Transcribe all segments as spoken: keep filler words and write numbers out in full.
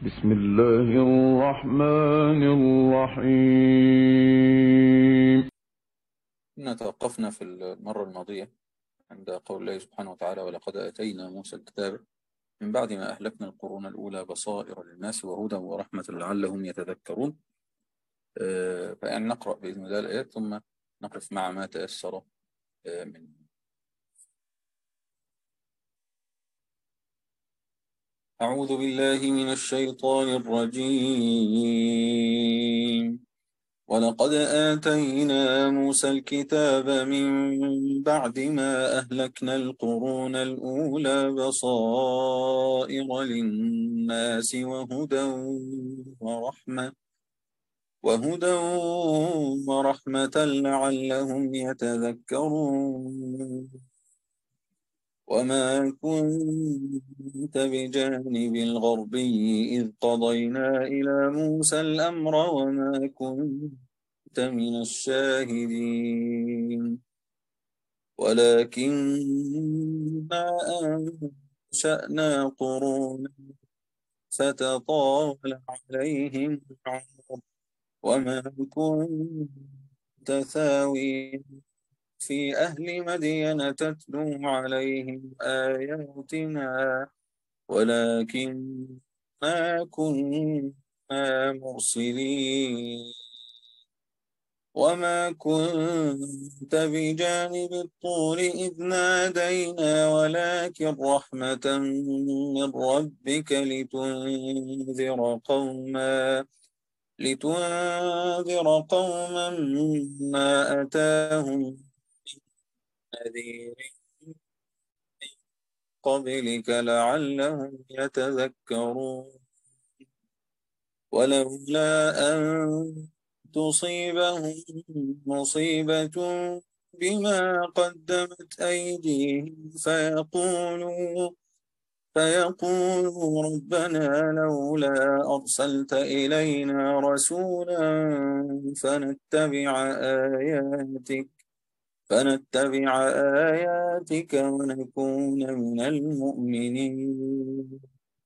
بسم الله الرحمن الرحيم. كنا توقفنا في المرة الماضية عند قول الله سبحانه وتعالى: ولقد آتينا موسى الكتاب من بعد ما أهلكنا القرون الأولى بصائر للناس وهدى ورحمة لعلهم يتذكرون. آه، فيعني نقرأ بإذن الله الآيات ثم نقف مع ما تيسر آه، منه. أعوذ بالله من الشيطان الرجيم. ولقد آتينا موسى الكتاب من بعد ما أهلكنا القرون الأولى بصائر للناس وهدى ورحمة وهدى ورحمة لعلهم يتذكرون. وما كنت بجانب الغربي إذ قضينا إلى موسى الأمر وما كنت من الشاهدين ولكننا أنشأنا قرونا فتطاول عليهم العمر وما كنت ثاويا في أهل مدين تتلو عليهم آياتنا ولكننا كنا مرسلين. وما كنت بجانب الطور إذ نادينا ولكن رحمة من ربك لتنذر قوما لتنذر قوما ما أتاهم نذير قبلك لعلهم يتذكرون. ولولا أن تصيبهم مصيبة بما قدمت أيديهم فيقولوا فيقولوا ربنا لولا أرسلت إلينا رسولا فنتبع آياتك فنتبع آياتك ونكون من المؤمنين.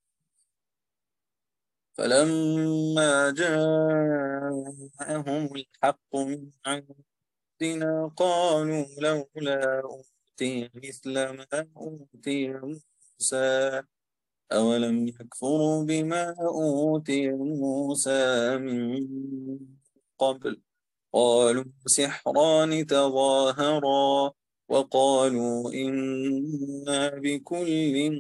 فلما جاءهم الحق من عندنا قالوا لولا أوتي مثل ما أوتي موسى أولم يكفروا بما أوتي موسى من قبل قالوا سحران تظاهرا وقالوا إنا بكل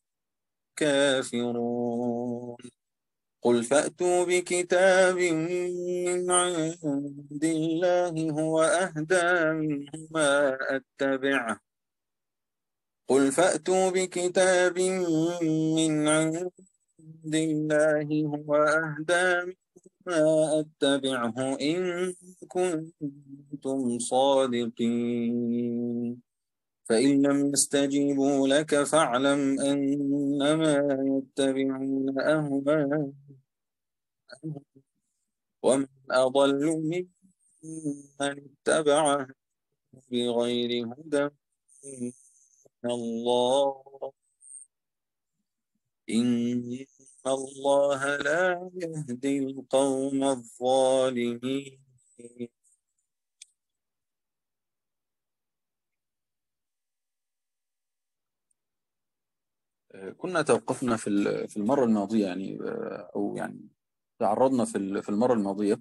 كافرون. قل فأتوا بكتاب من عند الله هو أهدى منهما أتبعه قل فأتوا بكتاب من عند الله هو أهدى ما أتبعه إن كنتم صادقين فإن لم يستجيبوا لك فاعلم أنما يتبعون أهواءهم ومن أضل ممن اتبع بغير هدى من الله إن الله لا يهدي القوم الظالمين. كنا توقفنا في في المرة الماضية يعني أو يعني تعرضنا في في المرة الماضية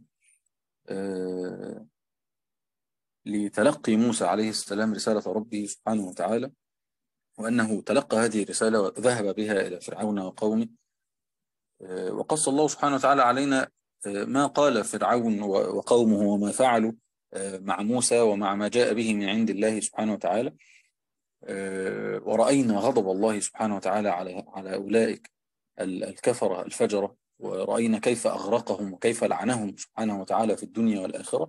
لتلقي موسى عليه السلام رسالة ربه سبحانه وتعالى، وأنه تلقى هذه الرسالة وذهب بها إلى فرعون وقومه. وقص الله سبحانه وتعالى علينا ما قال فرعون وقومه وما فعلوا مع موسى ومع ما جاء به من عند الله سبحانه وتعالى، ورأينا غضب الله سبحانه وتعالى على على أولئك الكفرة الفجرة، ورأينا كيف أغرقهم وكيف لعنهم سبحانه وتعالى في الدنيا والآخرة.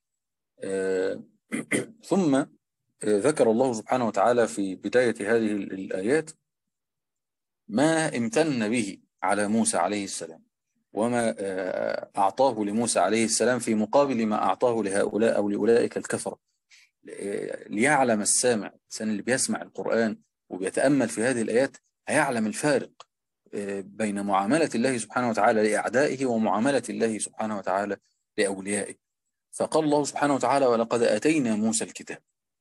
ثم ذكر الله سبحانه وتعالى في بداية هذه الآيات ما امتن به على موسى عليه السلام وما أعطاه لموسى عليه السلام في مقابل ما أعطاه لهؤلاء أو لأولئك الكفرة، ليعلم السامع، الإنسان اللي بيسمع القرآن وبيتأمل في هذه الآيات هيعلم الفارق بين معاملة الله سبحانه وتعالى لأعدائه ومعاملة الله سبحانه وتعالى لأوليائه. فقال الله سبحانه وتعالى: ولقد آتينا موسى الكتاب.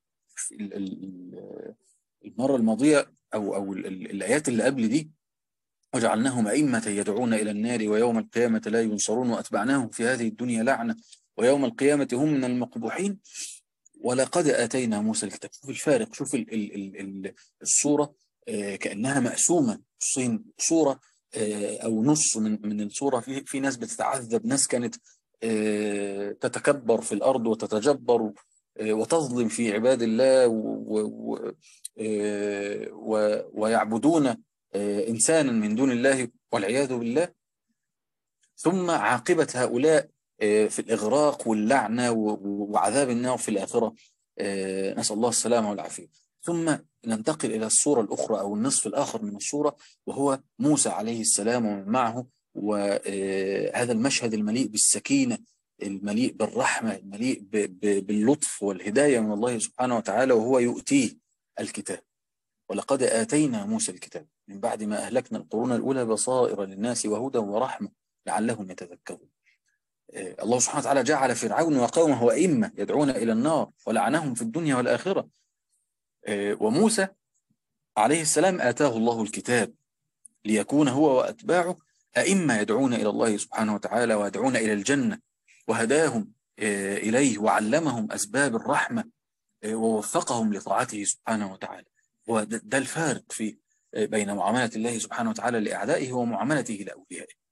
المرة الماضية أو أو الآيات اللي قبل دي: وجعلناهم أئمة يدعون إلى النار ويوم القيامة لا ينصرون وأتبعناهم في هذه الدنيا لعنة ويوم القيامة هم من المقبوحين ولقد آتينا موسى الكتاب. شوف الفارق، شوف ال ال ال الصورة آه كأنها مقسومة نصين، صورة آه أو نص من من الصورة. في في ناس بتتعذب، ناس كانت آه تتكبر في الأرض وتتجبر آه وتظلم في عباد الله و و آه ويعبدون آه إنسانا من دون الله والعياذ بالله. ثم عاقبة هؤلاء في الإغراق واللعنة وعذاب النار في الآخرة، نسأل الله السلامة والعافية. ثم ننتقل إلى الصورة الأخرى أو النصف الآخر من الصورة، وهو موسى عليه السلام ومن معه، وهذا المشهد المليء بالسكينة، المليء بالرحمة، المليء باللطف والهداية من الله سبحانه وتعالى، وهو يؤتيه الكتاب. ولقد آتينا موسى الكتاب من بعد ما أهلكنا القرون الأولى بصائر للناس وهدى ورحمة لعلهم يتذكرون. الله سبحانه وتعالى جعل فرعون وقومه أئمة يدعون إلى النار ولعنهم في الدنيا والآخرة. وموسى عليه السلام آتاه الله الكتاب ليكون هو وأتباعه أئمة يدعون إلى الله سبحانه وتعالى ويدعون إلى الجنة، وهداهم إليه وعلمهم أسباب الرحمة ووفقهم لطاعته سبحانه وتعالى. وده الفارق في بين معاملة الله سبحانه وتعالى لأعدائه ومعاملته لأوليائه.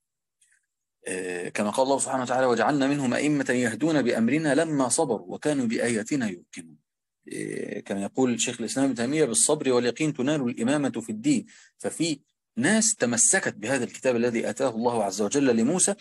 كما قال الله سبحانه وتعالى: وجعلنا منهم أئمة يهدون بأمرنا لما صبروا وكانوا بآياتنا يوقنون. كما يقول شيخ الإسلام ابن تيمية: بالصبر واليقين تنال الإمامة في الدين. ففي ناس تمسكت بهذا الكتاب الذي آتاه الله عز وجل لموسى،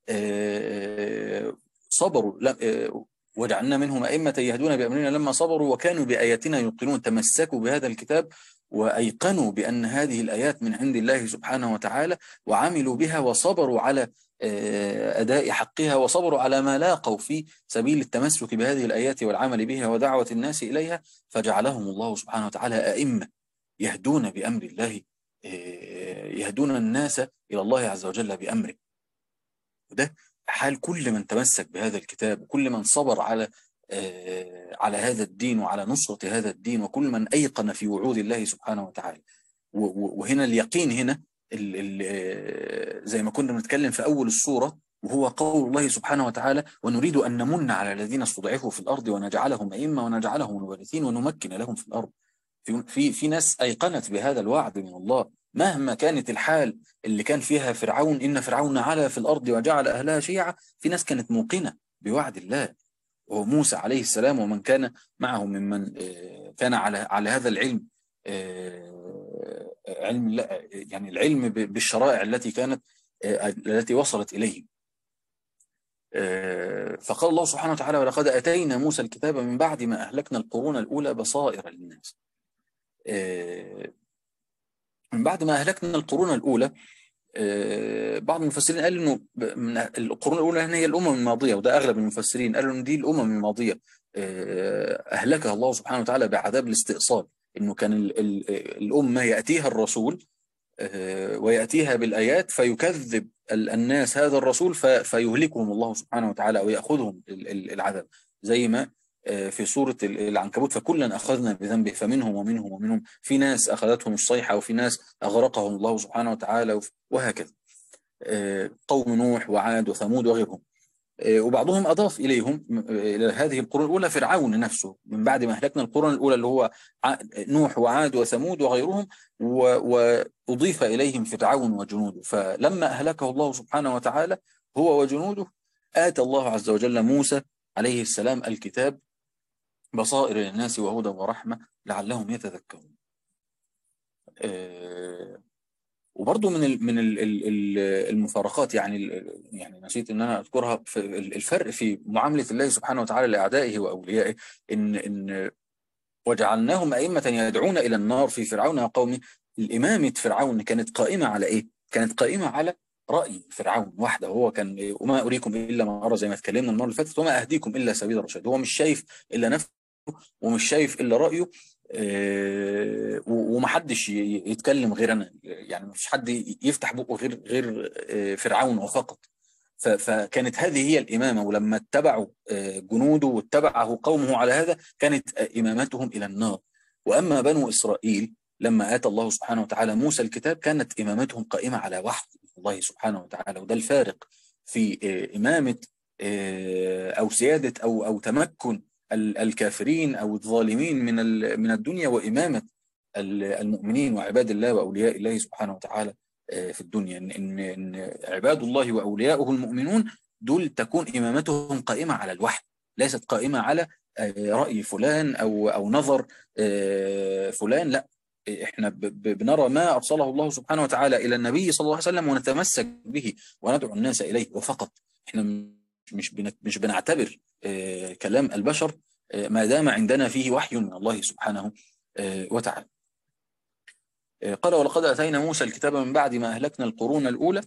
صبروا، وجعلنا منهم أئمة يهدون بأمرنا لما صبروا وكانوا بآياتنا يوقنون. تمسكوا بهذا الكتاب وأيقنوا بأن هذه الآيات من عند الله سبحانه وتعالى، وعملوا بها وصبروا على أداء حقها، وصبروا على ما لاقوا في سبيل التمسك بهذه الآيات والعمل بها ودعوة الناس إليها، فجعلهم الله سبحانه وتعالى أئمة يهدون بأمر الله، يهدون الناس إلى الله عز وجل بأمره. وده حال كل من تمسك بهذا الكتاب، وكل من صبر على على هذا الدين وعلى نصرة هذا الدين، وكل من أيقن في وعود الله سبحانه وتعالى. وهنا اليقين هنا زي ما كنا بنتكلم في أول السورة، وهو قول الله سبحانه وتعالى: ونريد أن نمن على الذين استضعفوا في الأرض ونجعلهم أئمة ونجعلهم الوارثين ونمكن لهم في الأرض. في في في ناس أيقنت بهذا الوعد من الله مهما كانت الحال اللي كان فيها فرعون، إن فرعون علا في الأرض وجعل أهلها شيعا. في ناس كانت موقنة بوعد الله، وموسى عليه السلام ومن كان معه ممن كان على على هذا العلم، علم يعني العلم بالشرائع التي كانت التي وصلت إليه. فقال الله سبحانه وتعالى: ولقد آتينا موسى الكتاب من بعد ما أهلكنا القرون الأولى بصائر للناس. من بعد ما أهلكنا القرون الأولى، بعض المفسرين قالوا إنه من القرون الأولى هي الأمم الماضية، وده أغلب المفسرين قالوا إن دي الأمم الماضية أهلكها الله سبحانه وتعالى بعذاب الاستئصال. إنه كان الأمة يأتيها الرسول ويأتيها بالآيات فيكذب الناس هذا الرسول فيهلكهم الله سبحانه وتعالى أو يأخذهم العذاب، زي ما في سورة العنكبوت: فكلا أخذنا بذنبه فمنهم ومنهم ومنهم. في ناس أخذتهم الصيحة، وفي ناس أغرقهم الله سبحانه وتعالى، وهكذا. قوم نوح وعاد وثمود وغيرهم. وبعضهم أضاف إليهم إلى هذه القرون الأولى فرعون نفسه من بعد ما أهلكنا القرون الأولى، اللي هو نوح وعاد وثمود وغيرهم، وأضيف إليهم فرعون وجنوده. فلما أهلكه الله سبحانه وتعالى هو وجنوده، آتى الله عز وجل موسى عليه السلام الكتاب بصائر للناس وهدى ورحمة لعلهم يتذكرون. أه وبرضه من ال من ال ال المفارقات، يعني يعني نسيت ان انا اذكرها، في الفرق في معامله الله سبحانه وتعالى لاعدائه واوليائه، ان ان وجعلناهم ائمه يدعون الى النار في فرعون وقومه. الامامه فرعون كانت قائمه على ايه؟ كانت قائمه على راي فرعون وحده. هو كان: وما اريكم الا ما ارى، زي ما اتكلمنا المره اللي فاتت، وما اهديكم الا سبيل الرشاد. هو مش شايف الا نفسه ومش شايف الا رايه، آه، ومحدش يتكلم غير انا، يعني مفيش حد يفتح بقه غير غير آه، فرعون وفقط. فكانت هذه هي الإمامة، ولما اتبعوا آه، جنوده واتبعه قومه على هذا كانت آه، إمامتهم إلى النار. وأما بنو إسرائيل لما آتى الله سبحانه وتعالى موسى الكتاب كانت إمامتهم قائمة على وحي الله سبحانه وتعالى. وده الفارق في آه، إمامة آه، أو سيادة أو أو تمكن الكافرين أو الظالمين من من الدنيا، وإمامة المؤمنين وعباد الله وأولياء الله سبحانه وتعالى في الدنيا. إن, إن, إن عباد الله وأولياؤه المؤمنون دول تكون إمامتهم قائمة على الوحي، ليست قائمة على رأي فلان أو أو نظر فلان. لا، احنا بنرى ما أرسله الله سبحانه وتعالى إلى النبي صلى الله عليه وسلم ونتمسك به وندعو الناس إليه وفقط. احنا مش مش بنعتبر كلام البشر ما دام عندنا فيه وحي من الله سبحانه وتعالى. قال ولقد أتينا موسى الكتاب من بعد ما أهلكنا القرون الأولى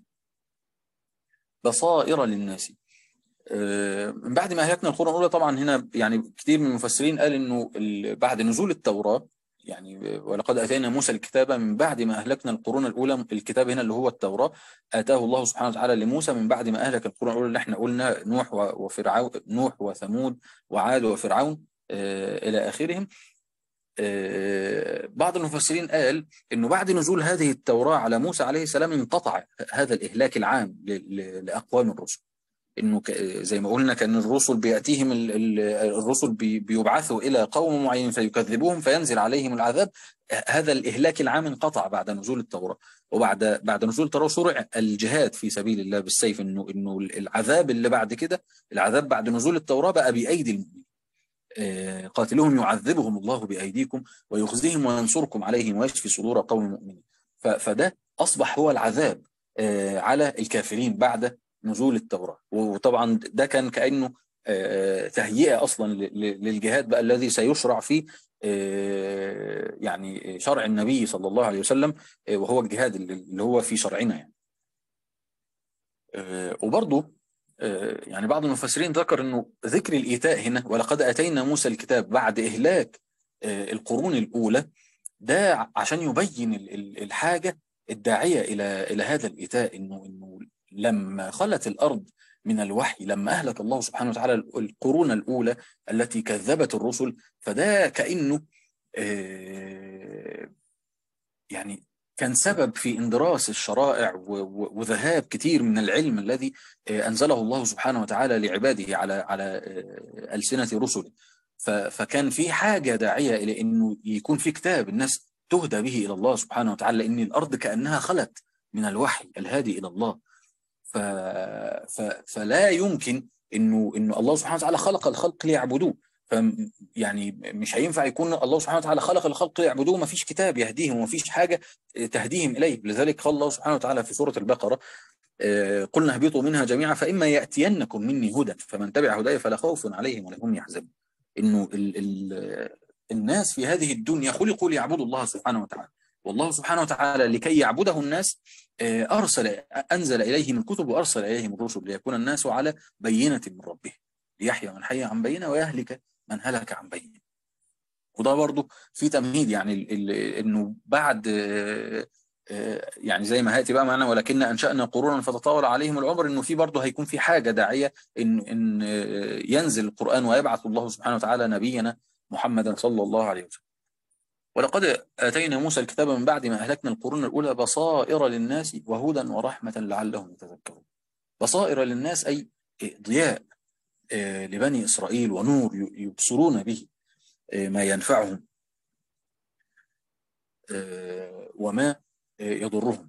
بصائر للناس. من بعد ما أهلكنا القرون الأولى، طبعا هنا يعني كثير من المفسرين قال إنه بعد نزول التوراة، يعني ولقد أتينا موسى الكتاب من بعد ما أهلكنا القرون الأولى، الكتاب هنا اللي هو التوراة آتاه الله سبحانه وتعالى لموسى من بعد ما أهلك القرون الأولى اللي احنا قلنا نوح وفرعون، نوح وثمود وعاد وفرعون إلى آخرهم. بعض المفسرين قال انه بعد نزول هذه التوراة على موسى عليه السلام انقطع هذا الإهلاك العام لأقوام الرسل. انه زي ما قلنا كان الرسل بيأتيهم الرسل بيبعثوا إلى قوم معين فيكذبوهم فينزل عليهم العذاب. هذا الإهلاك العام انقطع بعد نزول التوراة، وبعد بعد نزول التوراة شرع الجهاد في سبيل الله بالسيف. انه انه العذاب اللي بعد كده، العذاب بعد نزول التوراة بقى بأيدي المؤمنين. قاتلوهم يعذبهم الله بأيديكم ويخزيهم وينصركم عليهم ويشفي صدور قوم مؤمنين. فده أصبح هو العذاب على الكافرين بعد نزول التوراة. وطبعا ده كان كأنه تهيئة أصلا للجهاد بقى الذي سيشرع فيه يعني شرع النبي صلى الله عليه وسلم، وهو الجهاد اللي هو في شرعنا يعني. وبرضه يعني بعض المفسرين ذكر انه ذكر الإيتاء هنا ولقد أتينا موسى الكتاب بعد إهلاك القرون الأولى ده عشان يبين الحاجة الداعية إلى إلى هذا الإيتاء. إنه إنه لما خلت الأرض من الوحي، لما أهلك الله سبحانه وتعالى القرون الأولى التي كذبت الرسل، فده كأنه يعني كان سبب في اندراس الشرائع وذهاب كثير من العلم الذي أنزله الله سبحانه وتعالى لعباده على على ألسنة رسله. فكان في حاجة داعية إلى أنه يكون في كتاب الناس تهدى به إلى الله سبحانه وتعالى، لأن الأرض كأنها خلت من الوحي الهادي إلى الله. ف فلا يمكن أنه إنه الله سبحانه وتعالى خلق الخلق ليعبدوه. يعني مش هينفع يكون الله سبحانه وتعالى خلق الخلق ليعبدوه ما فيش كتاب يهديهم وما فيش حاجة تهديهم إليه. لذلك قال الله سبحانه وتعالى في سورة البقرة قلنا اهبطوا منها جميعا فإما يأتينكم مني هدى فمن تبع هداي فلا خوف عليهم ولا هم يحزنون. إنه ال ال الناس في هذه الدنيا خلقوا ليعبدوا الله سبحانه وتعالى، والله سبحانه وتعالى لكي يعبده الناس أرسل أنزل إليهم الكتب وأرسل إليهم الرسل ليكون الناس على بينة من ربهم ليحيى من حي عن بينة ويهلك من هلك عن بينة. وده برضو في تمهيد يعني إنه بعد يعني زي ما هاتي بقى معنا ولكن أنشأنا قرونا فتطاول عليهم العمر، إنه في برضو هيكون في حاجة داعية إن إن ينزل القرآن ويبعث الله سبحانه وتعالى نبينا محمدا صلى الله عليه وسلم. ولقد آتينا موسى الكتاب من بعد ما أهلكنا القرون الأولى بصائر للناس وهدى ورحمة لعلهم يتذكرون. بصائر للناس أي ضياء لبني إسرائيل ونور يبصرون به ما ينفعهم وما يضرهم.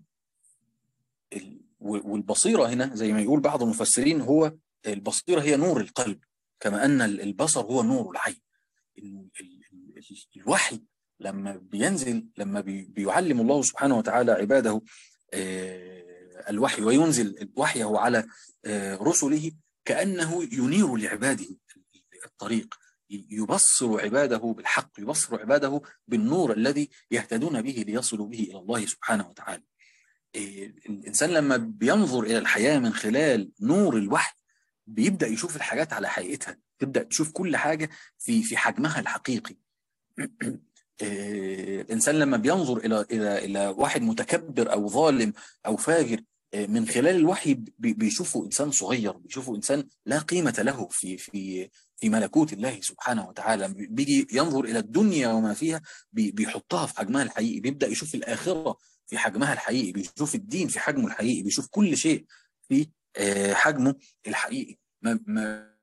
والبصيرة هنا زي ما يقول بعض المفسرين هو البصيرة هي نور القلب، كما أن البصر هو نور العين. الوحي لما بينزل، لما بيعلم الله سبحانه وتعالى عباده الوحي وينزل وحيه على رسله كأنه ينير لعباده الطريق، يبصر عباده بالحق، يبصر عباده بالنور الذي يهتدون به ليصلوا به إلى الله سبحانه وتعالى. الإنسان لما بينظر إلى الحياة من خلال نور الوحي بيبدأ يشوف الحاجات على حقيقتها، تبدأ تشوف كل حاجة في في حجمها الحقيقي. الإنسان لما بينظر إلى إلى إلى واحد متكبر أو ظالم أو فاجر من خلال الوحي بيشوفه إنسان صغير، بيشوفه إنسان لا قيمة له في في في ملكوت الله سبحانه وتعالى. بيجي ينظر إلى الدنيا وما فيها بيحطها في حجمها الحقيقي، بيبدأ يشوف الآخرة في حجمها الحقيقي، بيشوف الدين في حجمه الحقيقي، بيشوف كل شيء في حجمه الحقيقي. ما ما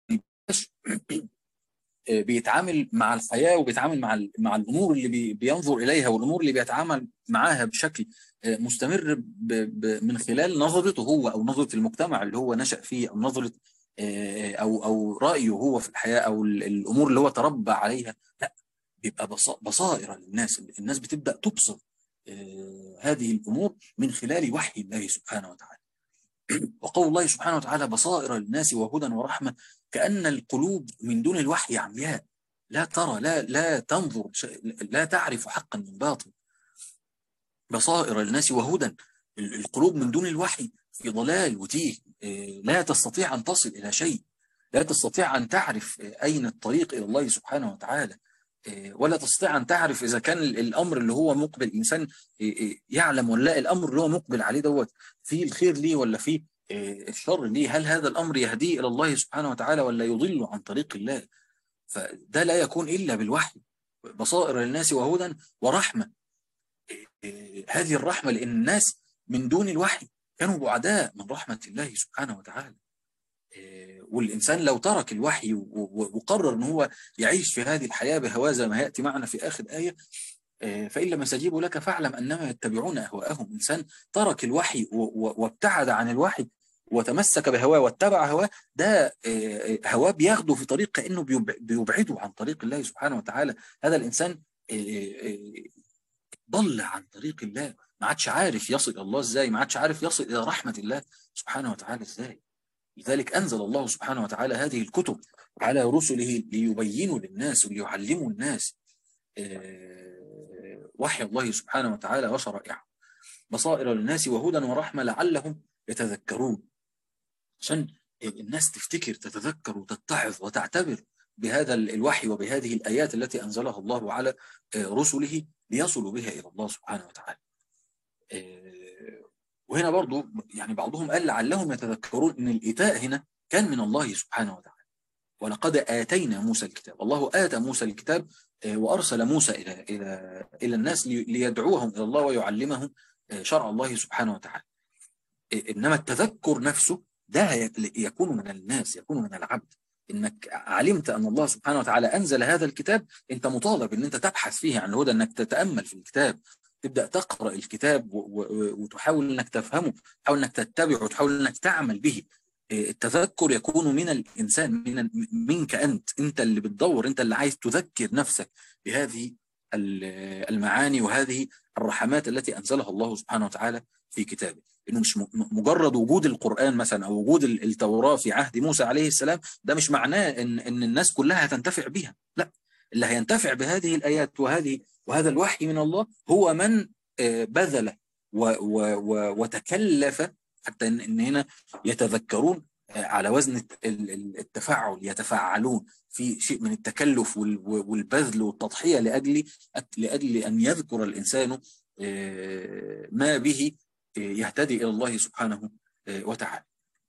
بيتعامل مع الحياة وبيتعامل مع مع الأمور اللي بي بينظر إليها والأمور اللي بيتعامل معاها بشكل مستمر ب ب من خلال نظرته هو أو نظرة المجتمع اللي هو نشأ فيه، أو نظرة أو أو رأيه هو في الحياة، أو الأمور اللي هو تربى عليها. لا، بيبقى بصائر للناس. الناس بتبدأ تبصر هذه الأمور من خلال وحي الله سبحانه وتعالى. وقول الله سبحانه وتعالى بصائر للناس وهدى ورحمة، كأن القلوب من دون الوحي عمياء، لا ترى، لا لا تنظر، لا تعرف حقا من باطل. بصائر للناس وهدى، القلوب من دون الوحي في ضلال وتيه، لا تستطيع أن تصل إلى شيء، لا تستطيع أن تعرف أين الطريق إلى الله سبحانه وتعالى، ولا تستطيع أن تعرف إذا كان الأمر اللي هو مقبل، الإنسان يعلم ولا لا الأمر اللي هو مقبل عليه دوت فيه الخير ليه ولا فيه الشر ليه، هل هذا الأمر يهديه إلى الله سبحانه وتعالى ولا يضل عن طريق الله. فده لا يكون إلا بالوحي. بصائر للناس وهدى ورحمة، هذه الرحمة لأن الناس من دون الوحي كانوا بعداء من رحمة الله سبحانه وتعالى. والإنسان لو ترك الوحي وقرر أن هو يعيش في هذه الحياة بهواه زي ما يأتي معنا في آخر آية، فإن لم يستجيبوا لك فاعلم أنما يتبعون أهواءهم. إنسان ترك الوحي وابتعد عن الوحي وتمسك بهواه واتبع هواه، ده هواه بياخده في طريق كأنه بيبعده عن طريق الله سبحانه وتعالى. هذا الإنسان ضل عن طريق الله، ما عادش عارف يصل إلى الله إزاي، ما عادش عارف يصل إلى رحمة الله سبحانه وتعالى إزاي. لذلك أنزل الله سبحانه وتعالى هذه الكتب على رسله ليبينوا للناس وليعلموا الناس وحي الله سبحانه وتعالى وشرائعه. بصائر للناس وهدى ورحمة لعلهم يتذكرون، عشان الناس تفتكر تتذكر وتتعظ وتعتبر بهذا الوحي وبهذه الآيات التي أنزلها الله على رسله ليصلوا بها إلى الله سبحانه وتعالى. وهنا برضو يعني بعضهم قال لعلهم يتذكرون ان الإيتاء هنا كان من الله سبحانه وتعالى. ولقد آتينا موسى الكتاب، الله آتى موسى الكتاب وأرسل موسى إلى إلى إلى الناس ليدعوهم إلى الله ويعلمهم شرع الله سبحانه وتعالى. إنما التذكر نفسه ده يكون من الناس، يكون من العبد. إنك علمت أن الله سبحانه وتعالى أنزل هذا الكتاب، أنت مطالب أن أنت تبحث فيه عن الهدى، أنك تتأمل في الكتاب، تبدأ تقرأ الكتاب وتحاول أنك تفهمه، تحاول أنك تتبعه، وتحاول أنك تعمل به. التذكر يكون من الإنسان، من منك أنت، أنت اللي بتدور، أنت اللي عايز تذكر نفسك بهذه المعاني وهذه الرحمات التي أنزلها الله سبحانه وتعالى في كتابه. إنه مش مجرد وجود القرآن مثلا أو وجود التوراة في عهد موسى عليه السلام، ده مش معناه إن إن الناس كلها هتنتفع بها، لا، اللي هينتفع بهذه الآيات وهذه وهذا الوحي من الله هو من بذل وتكلف، حتى إن هنا يتذكرون على وزن التفاعل، يتفاعلون في شيء من التكلف والبذل والتضحية لأجل لأجل أن يذكر الإنسان ما به يهتدي إلى الله سبحانه وتعالى.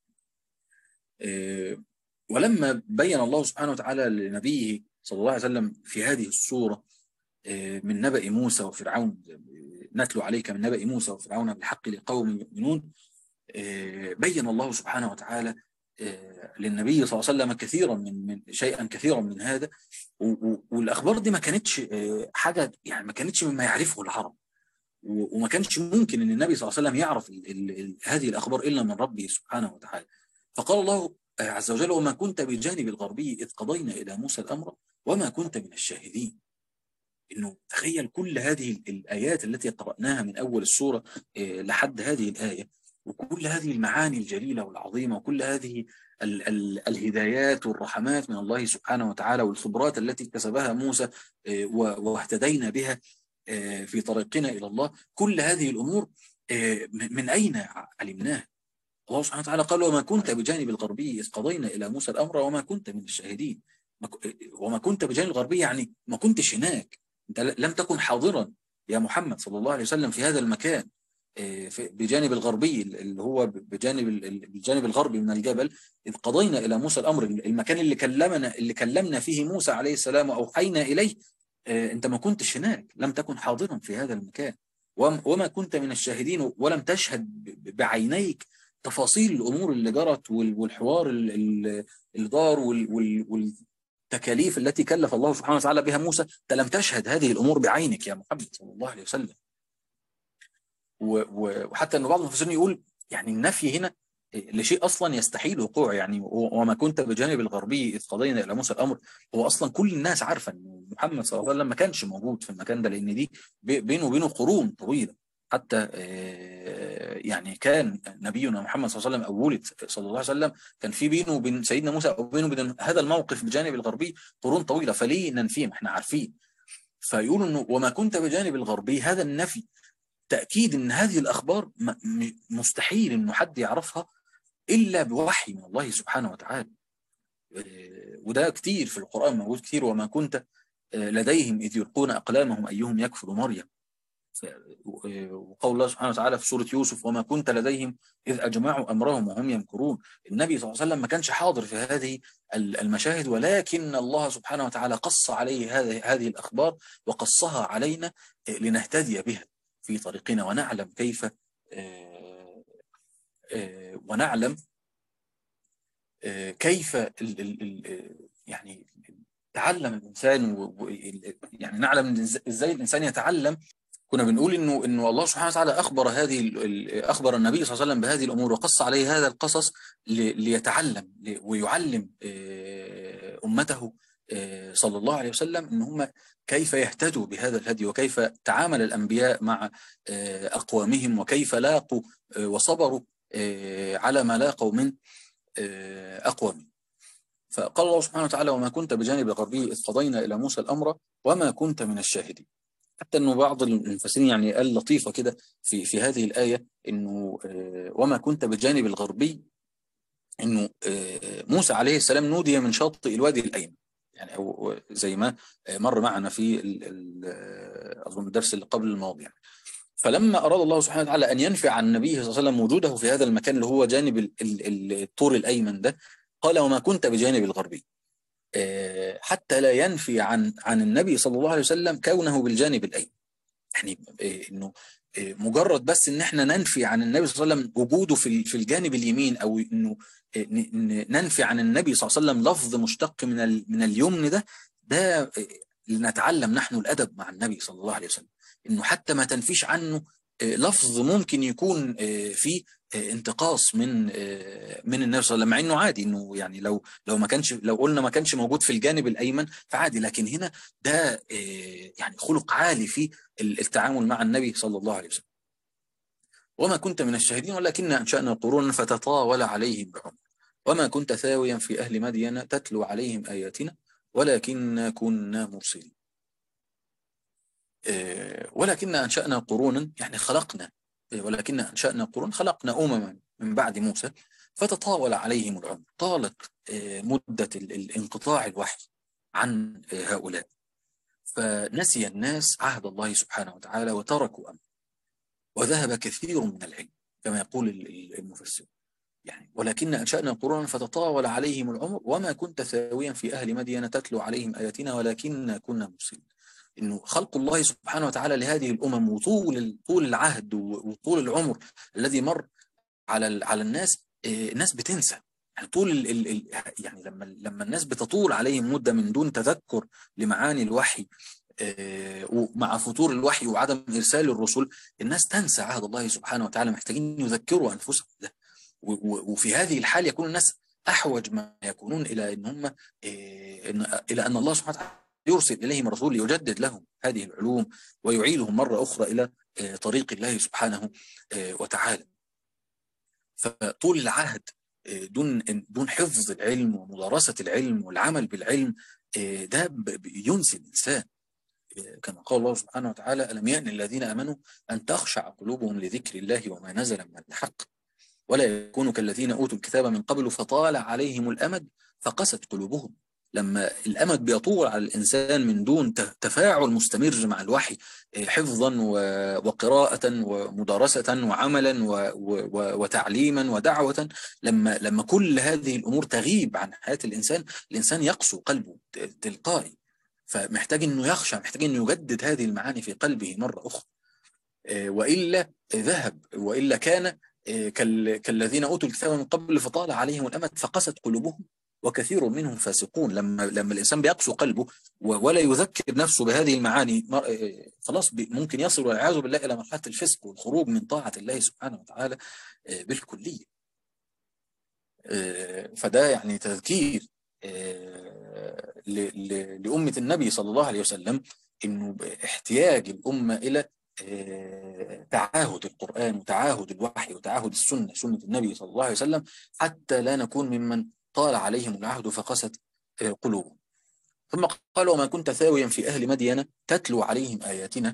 ولما بين الله سبحانه وتعالى لنبيه صلى الله عليه وسلم في هذه الصورة من نبأ موسى وفرعون، نتلو عليك من نبأ موسى وفرعون بالحق لقوم يؤمنون، بين الله سبحانه وتعالى للنبي صلى الله عليه وسلم كثيرا من من شيئا كثيرا من هذا. والأخبار دي ما كانتش حاجة، يعني ما كانتش مما يعرفه العرب، وما كانش ممكن ان النبي صلى الله عليه وسلم يعرف ال ال ال هذه الأخبار إلا من ربه سبحانه وتعالى. فقال الله عز وجل: وما كنت بجانب الغربي إذ قضينا إلى موسى الأمر وما كنت من الشاهدين. إنه تخيل كل هذه الآيات التي قرأناها من أول السورة لحد هذه الآية، وكل هذه المعاني الجليلة والعظيمة، وكل هذه ال ال الهدايات والرحمات من الله سبحانه وتعالى، والخبرات التي اكتسبها موسى واهتدينا بها في طريقنا إلى الله. كل هذه الأمور من أين علمناها؟ الله سبحانه وتعالى قال: وما كنت بجانب الغربي إذ قضينا إلى موسى الأمر وما كنت من الشاهدين. وما كنت بجانب الغربي يعني ما كنتش هناك، أنت لم تكن حاضرا يا محمد صلى الله عليه وسلم في هذا المكان بجانب الغربي اللي هو بجانب الجانب الغربي من الجبل، إذ قضينا إلى موسى الأمر، المكان اللي كلمنا اللي كلمنا فيه موسى عليه السلام وأوحينا إليه، أنت ما كنتش هناك، لم تكن حاضرا في هذا المكان، وما كنت من الشاهدين، ولم تشهد بعينيك تفاصيل الأمور اللي جرت والحوار اللي دار والتكاليف التي كلف الله سبحانه وتعالى بها موسى. أنت لم تشهد هذه الأمور بعينك يا محمد صلى الله عليه وسلم. وحتى أن بعض المفسرين يقول يعني النفي هنا لشيء أصلا يستحيل وقوعه، يعني وما كنت بجانب الغربي إذ قضينا إلى موسى الأمر، هو أصلا كل الناس عارفة أن محمد صلى الله عليه وسلم ما كانش موجود في المكان ده، لأن دي بينه وبينه قرون طويلة. حتى يعني كان نبينا محمد صلى الله عليه وسلم أو ولد صلى الله عليه وسلم كان في بينه وبين سيدنا موسى أو بينه وبين هذا الموقف بجانب الغربي قرون طويلة، فليه ننفيه؟ ما احنا عارفين. فيقولوا أنه وما كنت بجانب الغربي، هذا النفي تأكيد أن هذه الأخبار مستحيل أنه حد يعرفها إلا بوحي من الله سبحانه وتعالى. وده كتير في القرآن موجود كتير، وما كنت لديهم إذ يلقون أقلامهم أيهم يكفر مريم. وقول الله سبحانه وتعالى في سورة يوسف وما كنت لديهم إذ أجمعوا أمرهم وهم يمكرون. النبي صلى الله عليه وسلم ما كانش حاضر في هذه المشاهد، ولكن الله سبحانه وتعالى قص عليه هذه الأخبار وقصها علينا لنهتدي بها في طريقنا، ونعلم كيف ونعلم كيف يعني تعلم الإنسان، يعني نعلم إزاي الإنسان يتعلم. كنا بنقول إنه إنه الله سبحانه وتعالى أخبر هذه أخبر النبي صلى الله عليه وسلم بهذه الأمور وقص عليه هذا القصص ليتعلم ويعلم أمته صلى الله عليه وسلم إن هم كيف يهتدوا بهذا الهدي، وكيف تعامل الأنبياء مع أقوامهم، وكيف لاقوا وصبروا على ما لاقوا من أقوامهم. فقال الله سبحانه وتعالى وما كنت بجانب الغربي إذ قضينا إلى موسى الأمر وما كنت من الشاهدين. حتى أنه بعض المفسرين يعني قال لطيفة كده في في هذه الآية إنه وما كنت بجانب الغربي، إنه موسى عليه السلام نودي من شاطئ الوادي الأيمن، يعني أو زي ما مر معنا في أظن الدرس اللي قبل الماضي يعني. فلما أراد الله سبحانه وتعالى أن ينفع عن النبي صلى الله عليه وسلم وجوده في هذا المكان اللي هو جانب الطور الأيمن ده، قال وما كنت بجانب الغربي، حتى لا ينفي عن عن النبي صلى الله عليه وسلم كونه بالجانب الأيمن. يعني إنه مجرد بس إن احنا ننفي عن النبي صلى الله عليه وسلم وجوده في في الجانب اليمين، أو إنه ننفي عن النبي صلى الله عليه وسلم لفظ مشتق من من اليمن، ده ده لنتعلم نحن الأدب مع النبي صلى الله عليه وسلم، إنه حتى ما تنفيش عنه لفظ ممكن يكون فيه انتقاص من من النبي صلى الله عليه وسلم، مع انه عادي انه يعني لو لو ما كانش لو قلنا ما كانش موجود في الجانب الايمن فعادي، لكن هنا ده يعني خلق عالي في التعامل مع النبي صلى الله عليه وسلم. وما كنت من الشاهدين ولكن انشأنا قرونا فتطاول عليهم العمر وما كنت ثاويا في اهل مدين تتلو عليهم اياتنا ولكن كنا مرسلين. ولكن أنشأنا قرونا يعني خلقنا، ولكن أنشأنا قرون خلقنا أمما من بعد موسى فتطاول عليهم العمر، طالت مدة الانقطاع الوحي عن هؤلاء، فنسي الناس عهد الله سبحانه وتعالى وتركوا أمره، وذهب كثير من العلم كما يقول المفسر يعني. ولكن أنشأنا قرونا فتطاول عليهم العمر وما كنت ثاويا في أهل مدين تتلو عليهم آياتنا ولكن كنا مرسلين. إنه خلق الله سبحانه وتعالى لهذه الأمم وطول طول العهد وطول العمر الذي مر على على الناس، الناس بتنسى يعني طول ال ال يعني لما لما الناس بتطول عليهم مدة من دون تذكر لمعاني الوحي ومع فتور الوحي وعدم إرسال الرسل، الناس تنسى عهد الله سبحانه وتعالى، محتاجين يذكروا أنفسهم ده. وفي هذه الحال يكون الناس أحوج ما يكونون إلى إن هم إلى أن الله سبحانه وتعالى يرسل إليهم رسول يجدد لهم هذه العلوم ويعيدهم مرة أخرى إلى طريق الله سبحانه وتعالى. فطول العهد دون دون حفظ العلم ومدارسة العلم والعمل بالعلم ده ينسي الإنسان، كما قال الله سبحانه وتعالى ألم يأن الذين آمنوا أن تخشع قلوبهم لذكر الله وما نزل من الحق ولا يكونوا كالذين أوتوا الكتاب من قبل فطال عليهم الأمد فقست قلوبهم لما الأمد بيطول على الإنسان من دون تفاعل مستمر مع الوحي، حفظا وقراءة ومدارسة وعملا وتعليما ودعوة، لما لما كل هذه الأمور تغيب عن حياة الإنسان، الإنسان يقسو قلبه تلقائي. فمحتاج إنه يخشى، محتاج إنه يجدد هذه المعاني في قلبه مرة أخرى، وإلا ذهب، وإلا كان كالذين أوتوا الكتاب من قبل فطال عليهم الأمد فقست قلوبهم وكثير منهم فاسقون. لما لما الإنسان بيقسو قلبه ولا يذكر نفسه بهذه المعاني، خلاص ممكن يصل والعياذ بالله إلى مرحلة الفسق والخروج من طاعة الله سبحانه وتعالى بالكلية. فده يعني تذكير لأمة النبي صلى الله عليه وسلم إنه احتياج الأمة إلى تعاهد القرآن وتعاهد الوحي وتعاهد السنة، سنة النبي صلى الله عليه وسلم، حتى لا نكون ممن طال عليهم العهد فقست قلوبهم. ثم قال: وما كنت ثاويا في أهل مدين تتلو عليهم آياتنا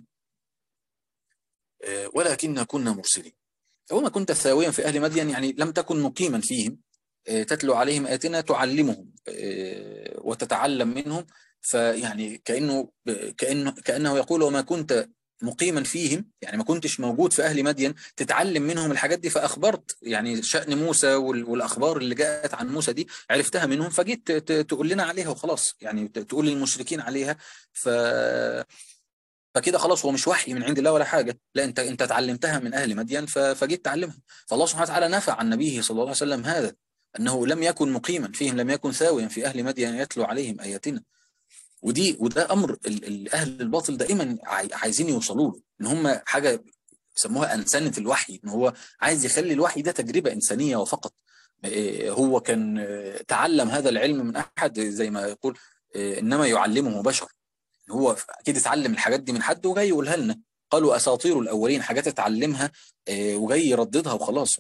ولكن كنا مرسلين. وما كنت ثاويا في أهل مدين يعني لم تكن مقيما فيهم، تتلو عليهم آياتنا تعلمهم وتتعلم منهم. فيعني كأنه كأنه كأنه يقول: وما كنت مقيما فيهم، يعني ما كنتش موجود في أهل مدين تتعلم منهم الحاجات دي، فأخبرت يعني شأن موسى والأخبار اللي جاءت عن موسى دي عرفتها منهم، فجيت تقول لنا عليها وخلاص، يعني تقول للمشركين عليها. ف فكده خلاص هو مش وحي من عند الله ولا حاجة، لا انت انت اتعلمتها من أهل مدين فجيت تعلمها. فالله سبحانه وتعالى نفع عن نبيه صلى الله عليه وسلم هذا، أنه لم يكن مقيما فيهم، لم يكن ثاويا في أهل مدين يتلو عليهم آياتنا. ودي وده امر الاهل الباطل دائما عايزين يوصلوا له، ان هم حاجه يسموها انسنه الوحي، ان هو عايز يخلي الوحي ده تجربه انسانيه وفقط. هو كان تعلم هذا العلم من احد، زي ما يقول انما يعلمه بشر، هو اكيد اتعلم الحاجات دي من حد وجاي يقولها لنا. قالوا اساطير الاولين، حاجات اتعلمها وجاي يرددها وخلاص.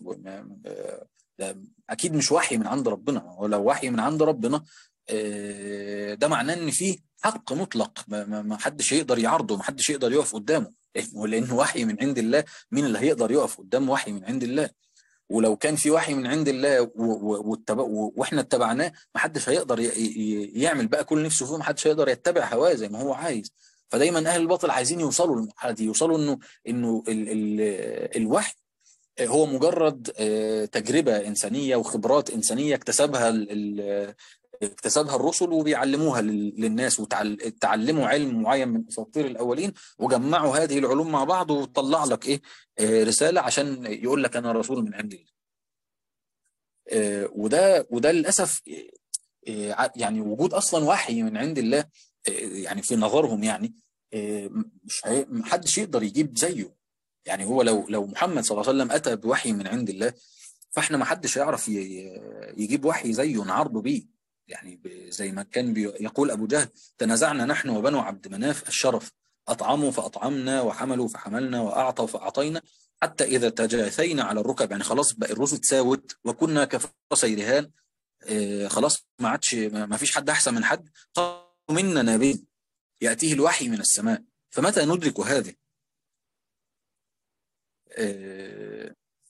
اكيد مش وحي من عند ربنا، ولو وحي من عند ربنا ده معناه ان فيه حق مطلق ما حدش يقدر يعرضه، ما حدش يقدر يقف قدامه، لانه وحي من عند الله. مين اللي هيقدر يقف قدام وحي من عند الله؟ ولو كان في وحي من عند الله واحنا اتبعناه، ما حدش هيقدر يعمل بقى كل نفسه فيه، ما حدش هيقدر يتبع هواه زي ما هو عايز. فدايما اهل الباطل عايزين يوصلوا للمرحله دي، يوصلوا انه انه ال ال الوحي هو مجرد تجربه انسانيه وخبرات انسانيه اكتسبها اكتسبها الرسل وبيعلموها للناس، وتعلموا علم معين من اساطير الاولين وجمعوا هذه العلوم مع بعض وطلع لك ايه رساله عشان يقول لك انا رسول من عند الله. وده وده للاسف يعني وجود اصلا وحي من عند الله يعني في نظرهم يعني مش محدش يقدر يجيب زيه. يعني هو لو لو محمد صلى الله عليه وسلم اتى بوحي من عند الله، فاحنا ما حدش يعرف يجيب وحي زيه نعرضه بيه. يعني زي ما كان يقول أبو جهل: تنازعنا نحن وبنو عبد مناف الشرف، أطعموا فأطعمنا وحملوا فحملنا وأعطوا فأعطينا، حتى إذا تجاثينا على الركب، يعني خلاص بقى الرسل تساوت وكنا كفرسي رهان، آه خلاص ما عادش ما فيش حد أحسن من حد. قالوا منا نبي يأتيه الوحي من السماء فمتى ندرك هذه؟ آه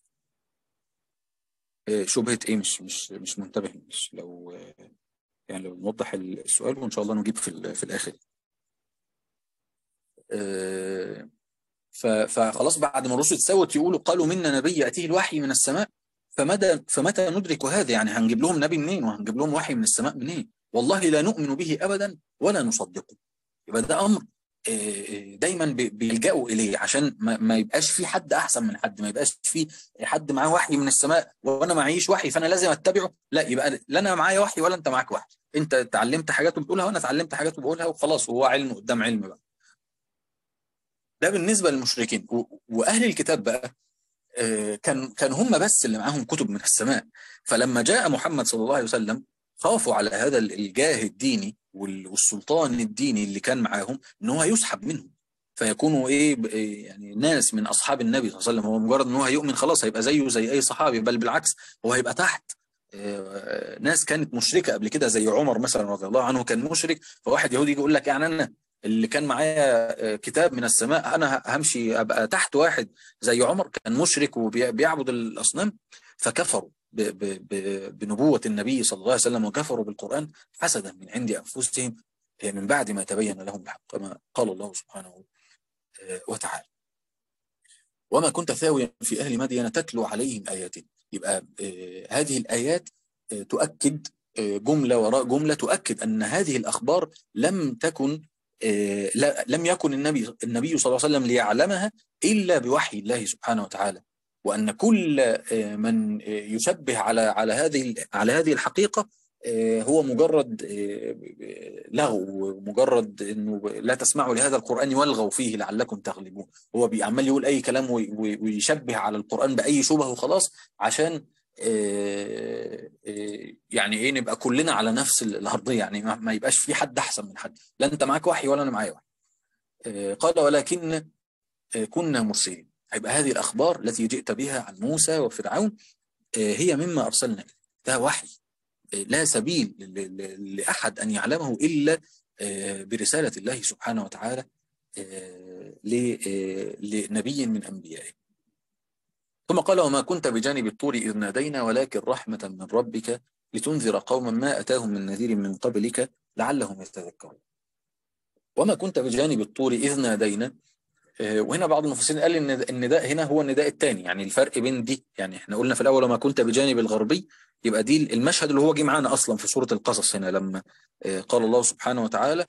آه شبهة إيه؟ مش مش مش منتبه. مش لو يعني لو نوضح السؤال وإن شاء الله نجيب في في الآخر. فخلاص بعد ما الرسل تساوت يقولوا قالوا منا نبي يأتيه الوحي من السماء فمتى فمتى ندرك هذا؟ يعني هنجيب لهم نبي منين وهنجيب لهم وحي من السماء منين؟ والله لا نؤمن به أبدا ولا نصدقه. يبقى ده أمر دايما بيلجأوا إليه عشان ما يبقاش في حد أحسن من حد، ما يبقاش في حد معاه وحي من السماء وأنا معيش وحي فأنا لازم أتبعه. لا، يبقى لا أنا معايا وحي ولا أنت معاك وحي، أنت اتعلمت حاجات وبتقولها وأنا اتعلمت حاجات وبقولها وخلاص، وهو علم قدام علم بقى. ده بالنسبة للمشركين. وأهل الكتاب بقى كان كان هم بس اللي معاهم كتب من السماء. فلما جاء محمد صلى الله عليه وسلم خافوا على هذا الجاه الديني والسلطان الديني اللي كان معاهم ان هو يسحب منهم، فيكونوا ايه يعني ناس من اصحاب النبي صلى الله عليه وسلم. هو مجرد ان هو هيؤمن خلاص هيبقى زيه زي اي صحابي، بل بالعكس هو هيبقى تحت ناس كانت مشركه قبل كده زي عمر مثلا رضي الله عنه كان مشرك. فواحد يهودي يقول لك يعني انا اللي كان معايا كتاب من السماء انا همشي ابقى تحت واحد زي عمر كان مشرك وبيعبد الاصنام؟ فكفروا بنبوة النبي صلى الله عليه وسلم وكفروا بالقرآن حسدا من عند أنفسهم من بعد ما تبين لهم الحق، كما قال الله سبحانه وتعالى: وما كنت ثاويا في أهل مدين تتلو عليهم آياتنا. يبقى هذه الآيات تؤكد جملة وراء جملة تؤكد أن هذه الأخبار لم تكن لم يكن النبي النبي صلى الله عليه وسلم ليعلمها إلا بوحي الله سبحانه وتعالى، وأن كل من يشبه على على هذه على هذه الحقيقة هو مجرد لغو، مجرد انه لا تسمعوا لهذا القرآن والغوا فيه لعلكم تغلبون. هو بيعمل يقول اي كلام ويشبه على القرآن باي شبه وخلاص، عشان يعني ايه نبقى كلنا على نفس الارضيه، يعني ما يبقاش في حد احسن من حد، لا انت معاك وحي ولا انا معايا وحي. قال: ولكن كنا مرسلين. يبقى هذه الاخبار التي جئت بها عن موسى وفرعون هي مما ارسلنا اليه، ده وحي لا سبيل لأحد أن يعلمه إلا برسالة الله سبحانه وتعالى لنبي من أنبيائه. ثم قال: وما كنت بجانب الطور إذ نادينا ولكن رحمة من ربك لتنذر قوما ما أتاهم من نذير من قبلك لعلهم يتذكرون. وما كنت بجانب الطور إذ نادينا، وهنا بعض المفسرين قال ان النداء هنا هو النداء الثاني، يعني الفرق بين دي، يعني احنا قلنا في الاول وما كنت بجانب الغربي، يبقى دي المشهد اللي هو جه معانا اصلا في سورة القصص هنا لما قال الله سبحانه وتعالى: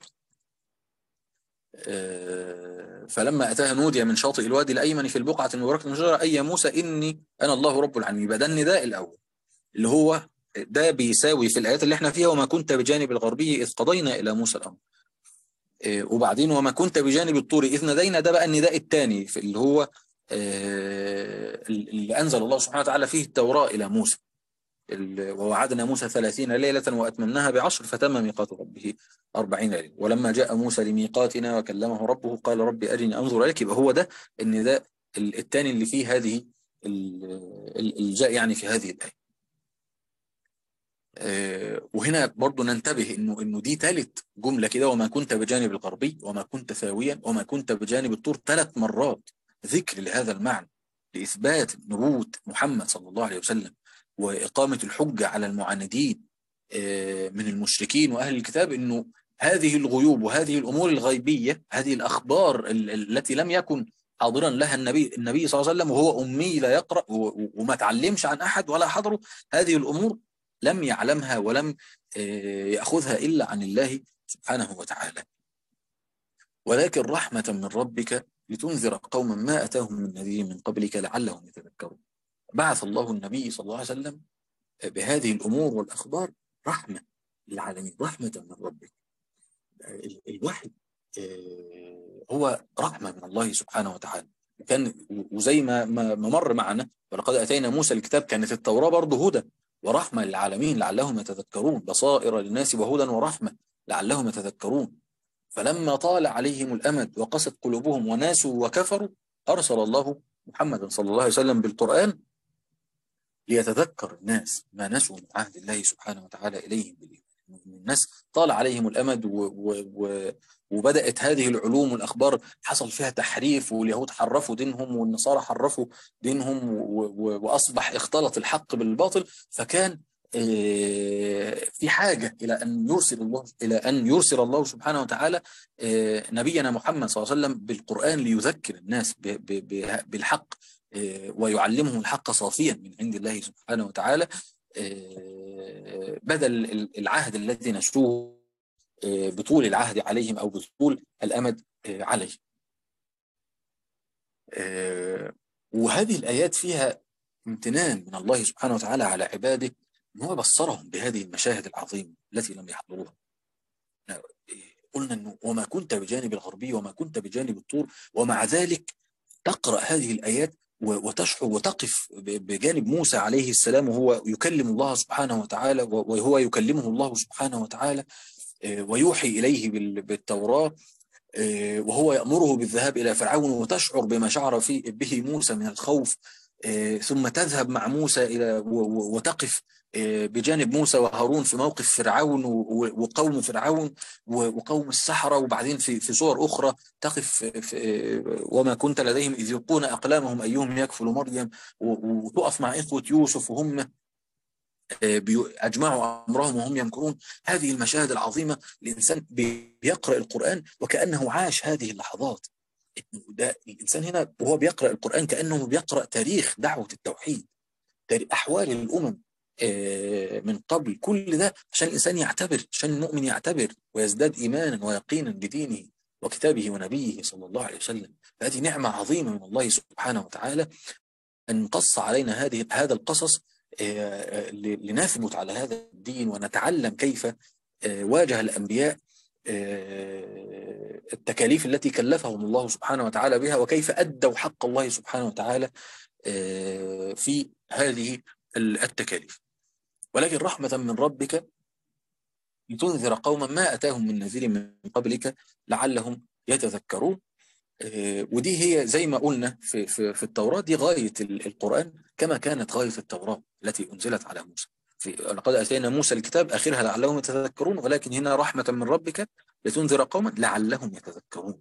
فلما اتاها نودي من شاطئ الوادي الايمن في البقعة المباركة من الشجرة اي يا موسى اني انا الله رب العالمين. يبقى ده النداء الاول اللي هو ده بيساوي في الايات اللي احنا فيها وما كنت بجانب الغربي اذ قضينا الى موسى الامر. وبعدين وما كنت بجانب الطور إذ نادينا، ده بقى النداء الثاني في اللي هو اللي أنزل الله سبحانه وتعالى فيه التوراة إلى موسى: ووعدنا موسى ثلاثين ليلة وأتممناها بعشر فتم ميقات ربه أربعين ليلة ولما جاء موسى لميقاتنا وكلمه ربه قال رب أرني أنظر إليك. يبقى هو ده النداء الثاني اللي فيه هذه الجاء يعني في هذه الآية. وهنا برضو ننتبه انه انه دي ثالث جمله كده: وما كنت بجانب الغربي وما كنت ثاويا وما كنت بجانب الطور، ثلاث مرات ذكر لهذا المعنى لاثبات نبوه محمد صلى الله عليه وسلم واقامه الحجه على المعاندين من المشركين واهل الكتاب، انه هذه الغيوب وهذه الامور الغيبيه، هذه الاخبار التي لم يكن حاضرا لها النبي النبي صلى الله عليه وسلم وهو امي لا يقرا وما تعلمش عن احد ولا حضره، هذه الامور لم يعلمها ولم يأخذها إلا عن الله سبحانه وتعالى. ولكن رحمة من ربك لتنذر قوما ما أتاهم من نذير من قبلك لعلهم يتذكرون. بعث الله النبي صلى الله عليه وسلم بهذه الأمور والأخبار رحمة للعالمين، رحمة من ربك. الوحي هو رحمة من الله سبحانه وتعالى. وكان وزي ما ما مر معنا ولقد أتينا موسى الكتاب، كانت التوراة برضه هدى ورحمة للعالمين لعلهم يتذكرون، بصائر للناس وهدى ورحمة لعلهم يتذكرون. فلما طال عليهم الأمد وقست قلوبهم وناسوا وكفروا أرسل الله محمدا صلى الله عليه وسلم بالقرآن ليتذكر الناس ما نسوا من عهد الله سبحانه وتعالى إليهم بالإيمان. الناس طال عليهم الأمد و و و وبدأت هذه العلوم والأخبار حصل فيها تحريف، واليهود حرفوا دينهم والنصارى حرفوا دينهم وأصبح اختلط الحق بالباطل، فكان في حاجة إلى أن يرسل الله إلى أن يرسل الله سبحانه وتعالى نبينا محمد صلى الله عليه وسلم بالقرآن ليذكر الناس بالحق ويعلمهم الحق صافيا من عند الله سبحانه وتعالى، بدل العهد الذي نسوه بطول العهد عليهم أو بطول الأمد عليه. وهذه الآيات فيها امتنان من الله سبحانه وتعالى على عباده أن هو بصرهم بهذه المشاهد العظيمة التي لم يحضروها. قلنا أنه وما كنت بجانب الغربي وما كنت بجانب الطور، ومع ذلك تقرأ هذه الآيات وتشعر وتقف بجانب موسى عليه السلام وهو يكلم الله سبحانه وتعالى، وهو يكلمه الله سبحانه وتعالى ويوحي إليه بالتوراة، وهو يأمره بالذهاب إلى فرعون، وتشعر بما شعر فيه به موسى من الخوف، ثم تذهب مع موسى إلى وتقف بجانب موسى وهارون في موقف فرعون وقوم فرعون وقوم السحرة، وبعدين في في صور أخرى تقف في وما كنت لديهم إذ يلقون أقلامهم أيهم يكفل مريم، وتقف مع إخوة يوسف وهم أجمعوا أمرهم وهم يمكرون. هذه المشاهد العظيمة الإنسان بيقرأ القرآن وكأنه عاش هذه اللحظات. ده الإنسان هنا وهو بيقرأ القرآن كأنه بيقرأ تاريخ دعوة التوحيد، أحوال الأمم من قبل، كل ده عشان الإنسان يعتبر، عشان المؤمن يعتبر ويزداد إيمانا ويقينا بدينه وكتابه ونبيه صلى الله عليه وسلم. هذه نعمة عظيمة من الله سبحانه وتعالى أن قص علينا هذه هذا القصص لنثبت على هذا الدين ونتعلم كيف واجه الأنبياء التكاليف التي كلفهم الله سبحانه وتعالى بها، وكيف أدوا حق الله سبحانه وتعالى في هذه التكاليف. ولكن رحمة من ربك لتنذر قوما ما أتاهم من نذير من قبلك لعلهم يتذكرون. ودي هي زي ما قلنا في, في, في التوراة، دي غاية القرآن كما كانت غاية التوراة التي أنزلت على موسى. في لقد آتينا موسى الكتاب آخرها لعلهم يتذكرون، ولكن هنا رحمة من ربك لتنذر قوما لعلهم يتذكرون.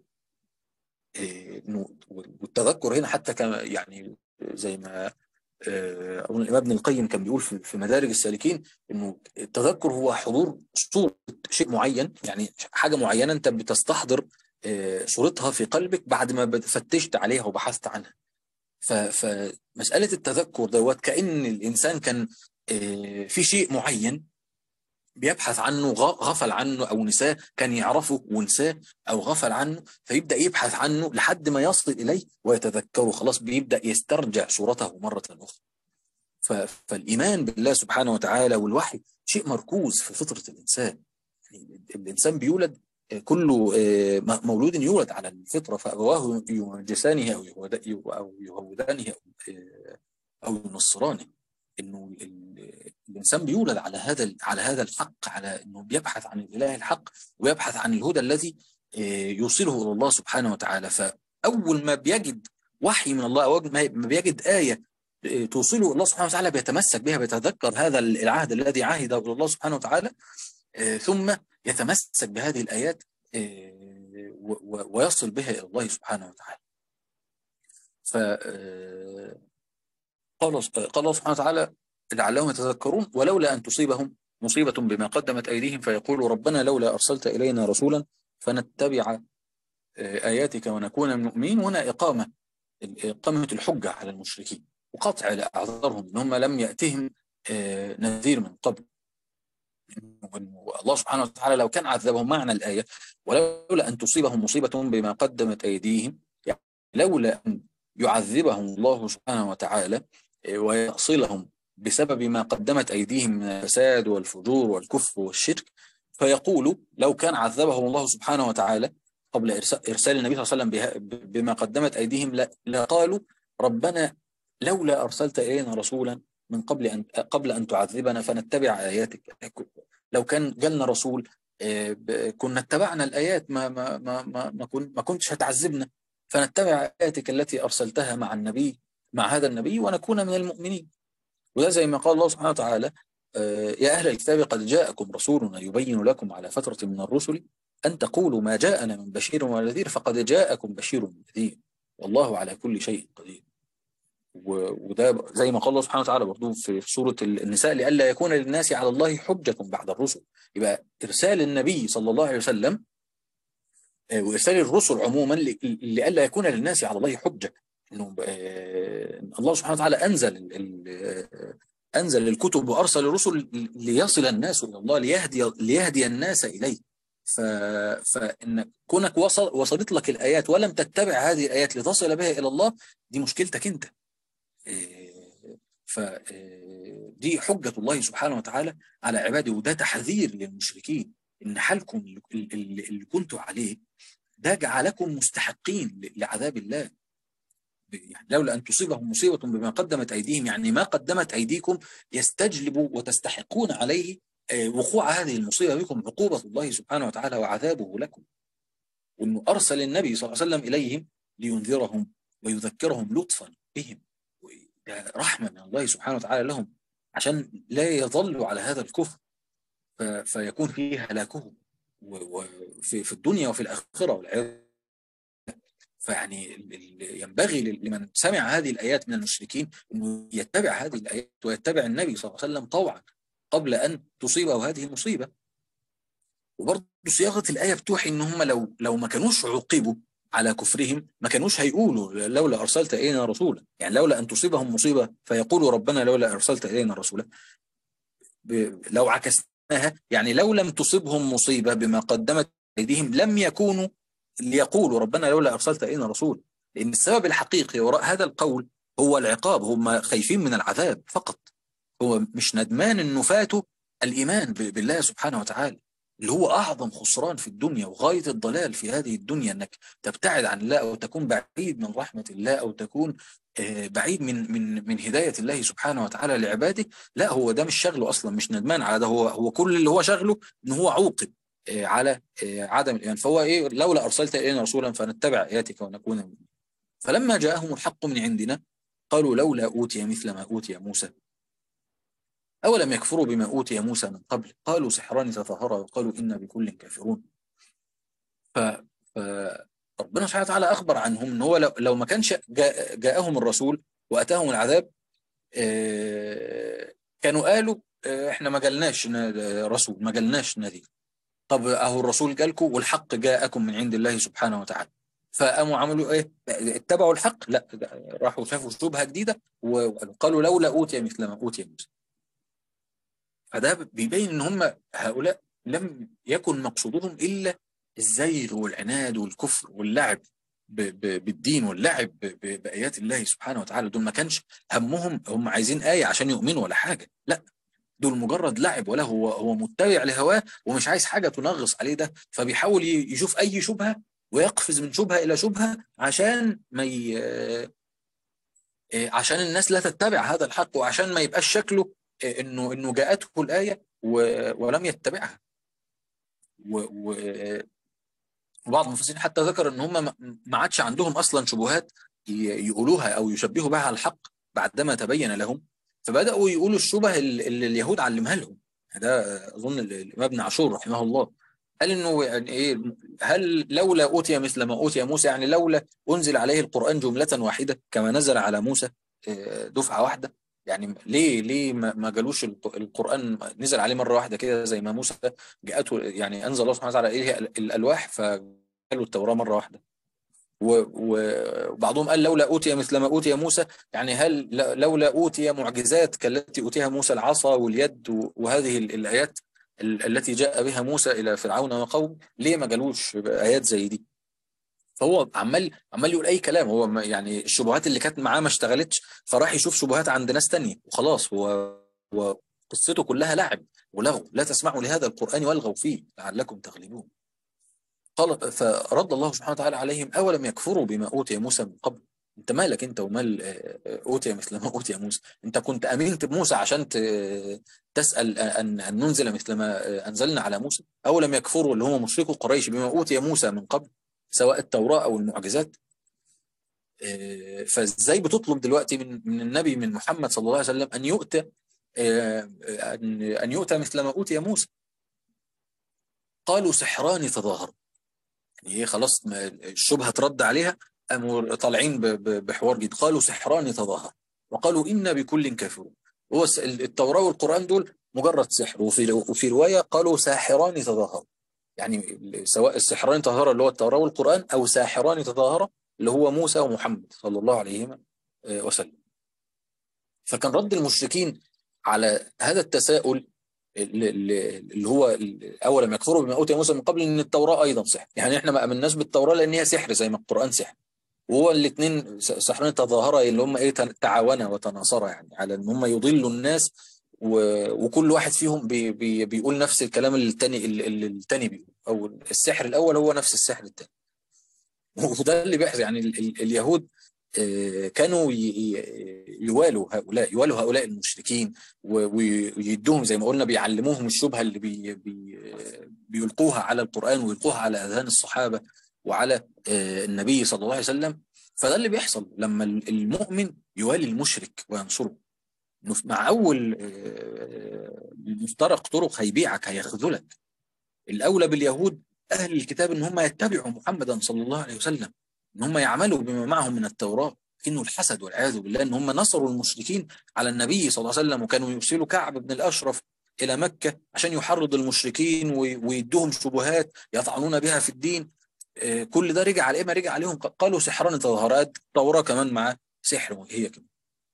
والتذكر هنا حتى كما يعني زي ما الإمام ابن القيم كان بيقول في مدارج السالكين إنه التذكر هو حضور صورة شيء معين، يعني حاجة معينة أنت بتستحضر صورتها في قلبك بعد ما فتشت عليها وبحثت عنها. فمسألة التذكر دوت كأن الإنسان كان في شيء معين بيبحث عنه، غفل عنه أو نساه، كان يعرفه ونساه أو غفل عنه، فيبدأ يبحث عنه لحد ما يصل إليه ويتذكره، خلاص بيبدأ يسترجع صورته مرة أخرى. فالإيمان بالله سبحانه وتعالى والوحي شيء مركوز في فطرة الإنسان. يعني الإنسان بيولد كل مولود يولد على الفطرة، فأبواه يمجسانه أو يهودانه أو ينصرانه. إنه الإنسان بيولد على هذا على هذا الحق، على إنه بيبحث عن الإله الحق ويبحث عن الهدى الذي يوصله إلى الله سبحانه وتعالى. فأول ما بيجد وحي من الله أو ما بيجد آية توصله الله سبحانه وتعالى بيتمسك بها، بيتذكر هذا العهد الذي عهده إلى الله سبحانه وتعالى، ثم يتمسك بهذه الآيات ويصل بها إلى الله سبحانه وتعالى. ف قال الله سبحانه وتعالى لعلهم يتذكرون ولولا أن تصيبهم مصيبة بما قدمت أيديهم فيقولوا ربنا لولا أرسلت إلينا رسولا فنتبع آياتك ونكون من المؤمنين. هنا إقامة إقامة الحجة على المشركين وقطع لأعذارهم إن هم لم يأتهم نذير من قبل. الله سبحانه وتعالى لو كان عذبهم، معنى الآية ولولا أن تصيبهم مصيبة بما قدمت أيديهم، يعني لولا أن يعذبهم الله سبحانه وتعالى ويصلهم بسبب ما قدمت أيديهم من الفساد والفجور والكفر والشرك، فيقولوا لو كان عذبهم الله سبحانه وتعالى قبل إرسال النبي صلى الله عليه وسلم بما قدمت أيديهم لقالوا ربنا لولا أرسلت إلينا رسولا من قبل أن قبل أن تعذبنا فنتبع آياتك. لو كان جالنا رسول كنا اتبعنا الآيات، ما ما ما ما ما, كن ما كنتش هتعذبنا، فنتبع آياتك التي أرسلتها مع النبي مع هذا النبي ونكون من المؤمنين. وده زي ما قال الله سبحانه وتعالى يا أهل الكتاب قد جاءكم رسولنا يبين لكم على فترة من الرسل أن تقولوا ما جاءنا من بشير ونذير فقد جاءكم بشير ونذير والله على كل شيء قدير. وده زي ما قال الله سبحانه وتعالى برضو في سورة النساء لئلا يكون للناس على الله حجة بعد الرسل. يبقى إرسال النبي صلى الله عليه وسلم وإرسال الرسل عموما لئلا يكون للناس على الله حجة، إنه الله سبحانه وتعالى أنزل أنزل الكتب وأرسل الرسل ليصل الناس إلى الله، ليهدي ليهدي الناس إليه. فإن كونك وصل وصلت لك الآيات ولم تتبع هذه الآيات لتصل بها إلى الله، دي مشكلتك أنت. فدي حجة الله سبحانه وتعالى على عباده، وده تحذير للمشركين إن حالكم اللي كنتوا عليه ده جعلكم مستحقين لعذاب الله. يعني لولا أن تصيبهم مصيبة بما قدمت أيديهم، يعني ما قدمت أيديكم يستجلبوا وتستحقون عليه وقوع هذه المصيبة بكم، عقوبة الله سبحانه وتعالى وعذابه لكم. وأنه أرسل النبي صلى الله عليه وسلم إليهم لينذرهم ويذكرهم لطفا بهم، رحمة من الله سبحانه وتعالى لهم عشان لا يظلوا على هذا الكفر فيكون فيه هلاكهم في الدنيا وفي الآخرة والعياذ. فيعني ينبغي لمن سمع هذه الآيات من المشركين أنه يتبع هذه الآيات ويتبع النبي صلى الله عليه وسلم طوعا قبل أن تصيبه هذه المصيبة. وبرضه صياغة الآية بتوحي إن هم لو لو ما كانوش عوقبوا على كفرهم ما كانوش هيقولوا لولا أرسلت إلينا رسولا، يعني لولا أن تصيبهم مصيبة فيقولوا ربنا لولا أرسلت إلينا رسولا. لو عكسناها يعني لو لم تصبهم مصيبة بما قدمت أيديهم لم يكونوا ليقولوا ربنا لولا أرسلت إلينا رسولا، لأن السبب الحقيقي وراء هذا القول هو العقاب. هم خايفين من العذاب فقط، هو مش ندمان إنه فاتوا الإيمان بالله سبحانه وتعالى اللي هو أعظم خسران في الدنيا وغاية الضلال في هذه الدنيا، أنك تبتعد عن الله أو تكون بعيد من رحمة الله أو تكون بعيد من من من هداية الله سبحانه وتعالى لعباده. لا، هو ده مش شغله أصلا، مش ندمان على ده، هو هو كل اللي هو شغله إن هو عوقب على عدم الإيمان. فهو إيه؟ لولا أرسلت إلينا رسولا فنتبع آياتك ونكون من. فلما جاءهم الحق من عندنا قالوا لولا أوتي مثل ما أوتي موسى أولم يكفروا بما أوتي موسى من قبل قالوا سحران تظاهرا وقالوا إنا بكل كافرون. ف... فربنا سبحانه وتعالى أخبر عنهم إن هو لو, لو ما كانش جاء... جاءهم الرسول وأتاهم العذاب كانوا قالوا إحنا ما جالناش رسول، ما جالناش نذير. طب أهو الرسول جالكم والحق جاءكم من عند الله سبحانه وتعالى، فقاموا عملوا إيه؟ اتبعوا الحق؟ لا، راحوا شافوا شبهة جديدة وقالوا لولا أوتي مثل ما أوتي موسى. فده بيبين ان هم هؤلاء لم يكن مقصودهم الا الزيغ والعناد والكفر واللعب بالدين واللعب بايات الله سبحانه وتعالى. دول ما كانش همهم هم عايزين ايه عشان يؤمنوا ولا حاجه، لا، دول مجرد لعب، ولا هو هو متبع لهواه ومش عايز حاجه تنغص عليه ده، فبيحاول يشوف اي شبهه ويقفز من شبهه الى شبهه عشان ما ي... عشان الناس لا تتبع هذا الحق، وعشان ما يبقاش شكله انه انه جاءته الايه ولم يتبعها. وبعض المفسرين حتى ذكر ان هم ما عادش عندهم اصلا شبهات يقولوها او يشبهوا بها الحق بعدما تبين لهم، فبداوا يقولوا الشبه اللي اليهود علمها لهم. ده اظن الامام ابن عاشور رحمه الله قال انه يعني ايه، هل لولا اوتي مثل ما اوتي موسى، يعني لولا انزل عليه القران جمله واحده كما نزل على موسى دفعه واحده، يعني ليه ليه ما جالوش القرآن نزل عليه مرة واحدة كده زي ما موسى جاءته، يعني أنزل الله سبحانه وتعالى إليه الألواح فقالوا التوراة مرة واحدة. وبعضهم قال لولا أوتي مثل ما أوتي موسى، يعني هل لولا أوتي معجزات كالتي أوتيها موسى، العصا واليد وهذه الآيات التي جاء بها موسى إلى فرعون وقومه، ليه ما جالوش آيات زي دي؟ فهو عمال عمال يقول اي كلام، هو يعني الشبهات اللي كانت معاه ما اشتغلتش فراح يشوف شبهات عند ناس تانية وخلاص. هو هو قصته كلها لعب ولغو، لا تسمعوا لهذا القرآن والغوا فيه لعلكم تغلبون. قال فرد الله سبحانه وتعالى عليهم اولم يكفروا بما اوتي موسى من قبل. انت مالك انت ومال اوتي مثل ما اوتي موسى؟ انت كنت امنت بموسى عشان تسال ان ان ننزل مثل ما انزلنا على موسى؟ اولم يكفروا اللي هم مشركوا قريش بما اوتي موسى من قبل سواء التوراة أو المعجزات؟ فازاي بتطلب دلوقتي من من النبي من محمد صلى الله عليه وسلم أن يؤتى أن يؤتى مثل ما أوتي موسى؟ قالوا سحران تظاهروا، يعني هي خلاص الشبهة ترد عليها، قاموا طالعين بحوار جديد، قالوا سحران تظاهروا وقالوا إنا بكل كافرون. هو التوراة والقرآن دول مجرد سحر، وفي وفي رواية قالوا ساحران تظاهروا، يعني سواء السحران تظاهرا اللي هو التوراة والقرآن أو ساحران تظاهرا اللي هو موسى ومحمد صلى الله عليه وسلم. فكان رد المشركين على هذا التساؤل اللي هو أولم يكفروا بما أوتي موسى من قبل إن التوراة أيضا سحر، يعني إحنا ما آمناش بالتوراة لأن هي سحر زي ما القرآن سحر، وهو الاثنين سحران تظاهرا اللي هم إيه تعاونا وتناصرا يعني على إن هم يضلوا الناس، وكل واحد فيهم بي بي بيقول نفس الكلام اللي التاني اللي التاني بيقول، او السحر الاول هو نفس السحر التاني. وده اللي بيحصل، يعني اليهود كانوا يوالوا هؤلاء يوالوا هؤلاء المشركين ويدوهم زي ما قلنا، بيعلموهم الشبهه اللي بي بي بيلقوها على القرآن ويلقوها على اذهان الصحابه وعلى النبي صلى الله عليه وسلم. فده اللي بيحصل لما المؤمن يوالي المشرك وينصره. مع أول مفترق طرق هيبيعك هيخذلك. الأولى باليهود أهل الكتاب إن هم يتبعوا محمدا صلى الله عليه وسلم، إن هم يعملوا بما معهم من التوراة، لكنه الحسد والعياذ بالله إن هم نصروا المشركين على النبي صلى الله عليه وسلم، وكانوا يرسلوا كعب بن الأشرف إلى مكة عشان يحرض المشركين ويدوهم شبهات يطعنون بها في الدين. كل ده رجع على إيه؟ ما رجع عليهم قالوا سحران تظاهرا. التوراة كمان مع سحر وهي كمان.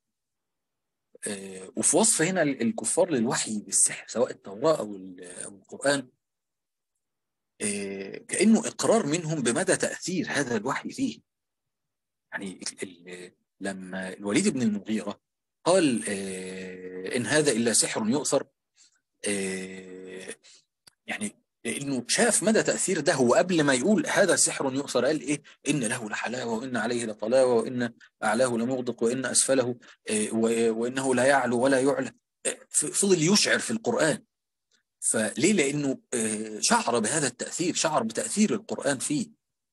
وفي وصف هنا الكفار للوحي بالسحر سواء التوراة أو القرآن كأنه إقرار منهم بمدى تأثير هذا الوحي فيه. يعني لما الوليد بن المغيرة قال إن هذا إلا سحر يؤثر، يعني لأنه شاف مدى تأثير ده. هو قبل ما يقول هذا سحر يؤثر قال إيه؟ إن له لحلاوة وإن عليه لطلاوة وإن أعلاه لمغدق وإن أسفله وإنه لا يعلو ولا يعلى. فضل يشعر في القرآن. فليه؟ لأنه شعر بهذا التأثير، شعر بتأثير القرآن فيه.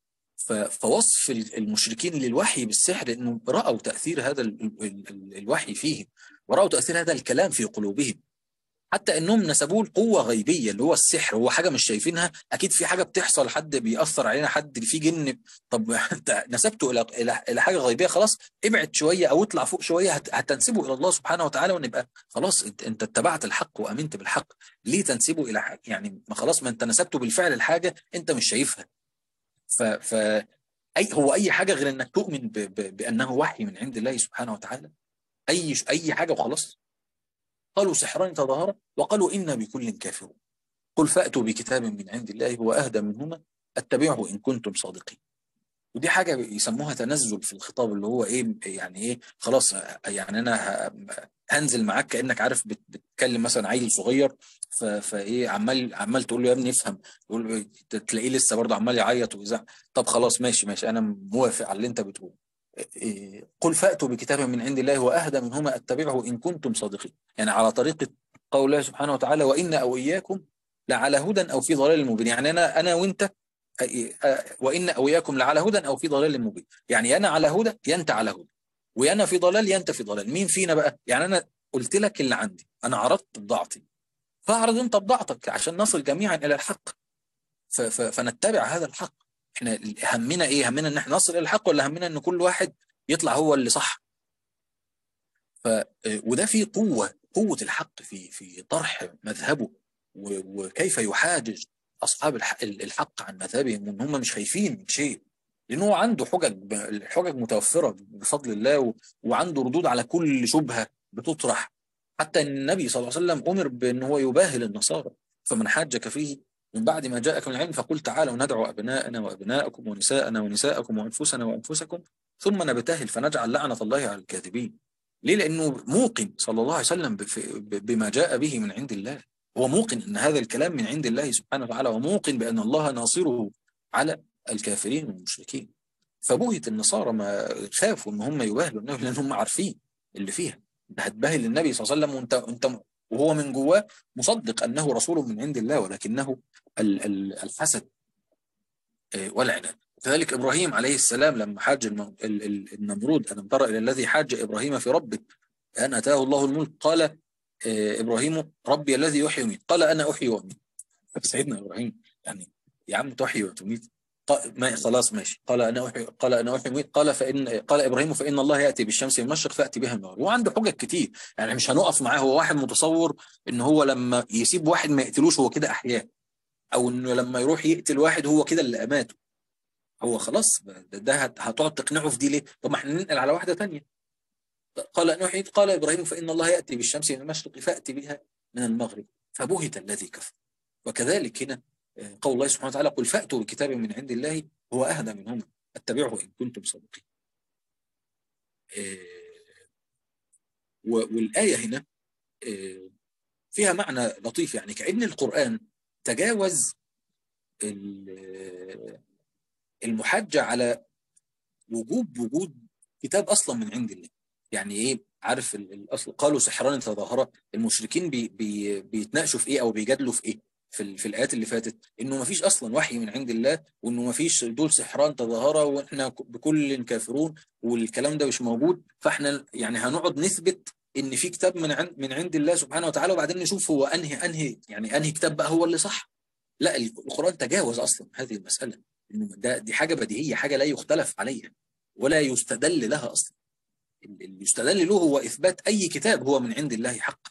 فوصف المشركين للوحي بالسحر انهم رأوا تأثير هذا الوحي فيهم ورأوا تأثير هذا الكلام في قلوبهم، حتى انهم نسبوه القوة غيبية اللي هو السحر. هو حاجة مش شايفينها، اكيد في حاجة بتحصل، حد بيأثر علينا، حد في جن. طب انت نسبته الى الى حاجة غيبية، خلاص ابعد شوية او اطلع فوق شوية هتنسبه الى الله سبحانه وتعالى، ونبقى خلاص انت اتبعت الحق وامنت بالحق. ليه تنسبه الى حاجة؟ يعني ما خلاص ما انت نسبته بالفعل الحاجة انت مش شايفها. ف, ف... أي هو أي حاجة غير أنك تؤمن ب... ب... بأنه وحي من عند الله سبحانه وتعالى. أي أي حاجة وخلاص. قالوا سحران تظاهرا وقالوا إنا بكل كافرون قل فأتوا بكتاب من عند الله هو أهدى منهما أتبعه إن كنتم صادقين. ودي حاجة يسموها تنزل في الخطاب، اللي هو إيه يعني إيه خلاص يعني أنا هنزل معاك كأنك عارف بتتكلم مثلا عيل صغير، فايه عمال عمال تقول له يا ابني افهم، يقول تلاقيه لسه برضه عمال يعيط ويزعق. طب خلاص ماشي ماشي انا موافق على اللي انت بتقوله. قل فأتوا بكتاب من عند الله واهدى منهما اتبعه ان كنتم صادقين. يعني على طريقه قول الله سبحانه وتعالى وان او اياكم لعلى هدى او في ضلال مبين. يعني انا انا وانت وان او اياكم لعلى هدى او في ضلال مبين. يعني انا على هدى يا انت على هدى، وانا في ضلال يا انت في ضلال. مين فينا بقى؟ يعني انا قلت لك اللي عندي، انا عرضت بضاعتي، فاعرض انت بضاعتك عشان نصل جميعا الى الحق. فنتبع هذا الحق. احنا همنا ايه؟ همنا ان احنا نصل الى الحق، ولا همنا ان كل واحد يطلع هو اللي صح؟ ف وده فيه قوه قوه الحق في في طرح مذهبه، وكيف يحاجج اصحاب الحق عن مذهبهم، وان هم مش خايفين من شيء، لانه هو عنده حجج الحجج متوفره بفضل الله، وعنده ردود على كل شبهه بتطرح. حتى النبي صلى الله عليه وسلم امر بان هو يباهل النصارى، فمن حاجك فيه من بعد ما جاءك من العلم فقل تعالوا ندعو ابناءنا وابناءكم ونساءنا ونساءكم وانفسنا وانفسكم ثم نبتهل فنجعل لعنه الله على الكاذبين. ليه؟ لانه موقن صلى الله عليه وسلم بما جاء به من عند الله. هو موقن ان هذا الكلام من عند الله سبحانه وتعالى، وموقن بان الله ناصره على الكافرين والمشركين. فبهت النصارى ما خافوا ان هم يباهلوا النبي، لان هم عارفين اللي فيها. انت هتباهل النبي صلى الله عليه وسلم وانت انت وهو من جواه مصدق انه رسول من عند الله، ولكنه الحسد والعناد. كذلك ابراهيم عليه السلام لما حاج النمرود الم ترى الى الذي حاج ابراهيم في ربه ان اتاه الله الملك قال ابراهيم ربي الذي يحيي ويميت قال انا احيي واميت. سيدنا ابراهيم يعني يا عم تحيي وتميت؟ ما خلاص ماشي. قال انا احيي قال انا احيي واميت قال فان قال ابراهيم فان الله ياتي بالشمس من المشرق فاتي بها من المغرب. وعنده حجج كتير، يعني مش هنقف معاه. هو واحد متصور ان هو لما يسيب واحد ما يقتلوش هو كده احياه، او انه لما يروح يقتل واحد هو كده اللي اماته. هو خلاص ده هتقعد تقنعه في دي ليه؟ طب ما احنا ننقل على واحده ثانيه. قال انا احيي قال ابراهيم فان الله ياتي بالشمس من المشرق فاتي بها من المغرب فبهت الذي كفر. وكذلك هنا قول الله سبحانه وتعالى قل فأتوا بكتاب من عند الله هو أهدى منهما اتبعه إن كنتم صادقين. والآية هنا فيها معنى لطيف، يعني كأن القرآن تجاوز المحجة على وجوب وجود كتاب أصلا من عند الله. يعني إيه؟ عارف الأصل قالوا سحران تظاهرا. المشركين بي بي بيتناقشوا في إيه أو بيجادلوا في إيه في, في الآيات اللي فاتت؟ إنه ما فيش أصلا وحي من عند الله، وإنه ما فيش دول سحران تظاهرا وإحنا بكل كافرون والكلام ده مش موجود. فإحنا يعني هنقعد نثبت إن في كتاب من عند من عند الله سبحانه وتعالى، وبعدين نشوف هو أنهي أنهي يعني أنهي كتاب بقى هو اللي صح. لا، القرآن تجاوز أصلا هذه المسألة. إنه ده دي حاجة بديهية، حاجة لا يختلف عليها ولا يستدل لها أصلا. اللي يستدل له هو إثبات أي كتاب هو من عند الله حق،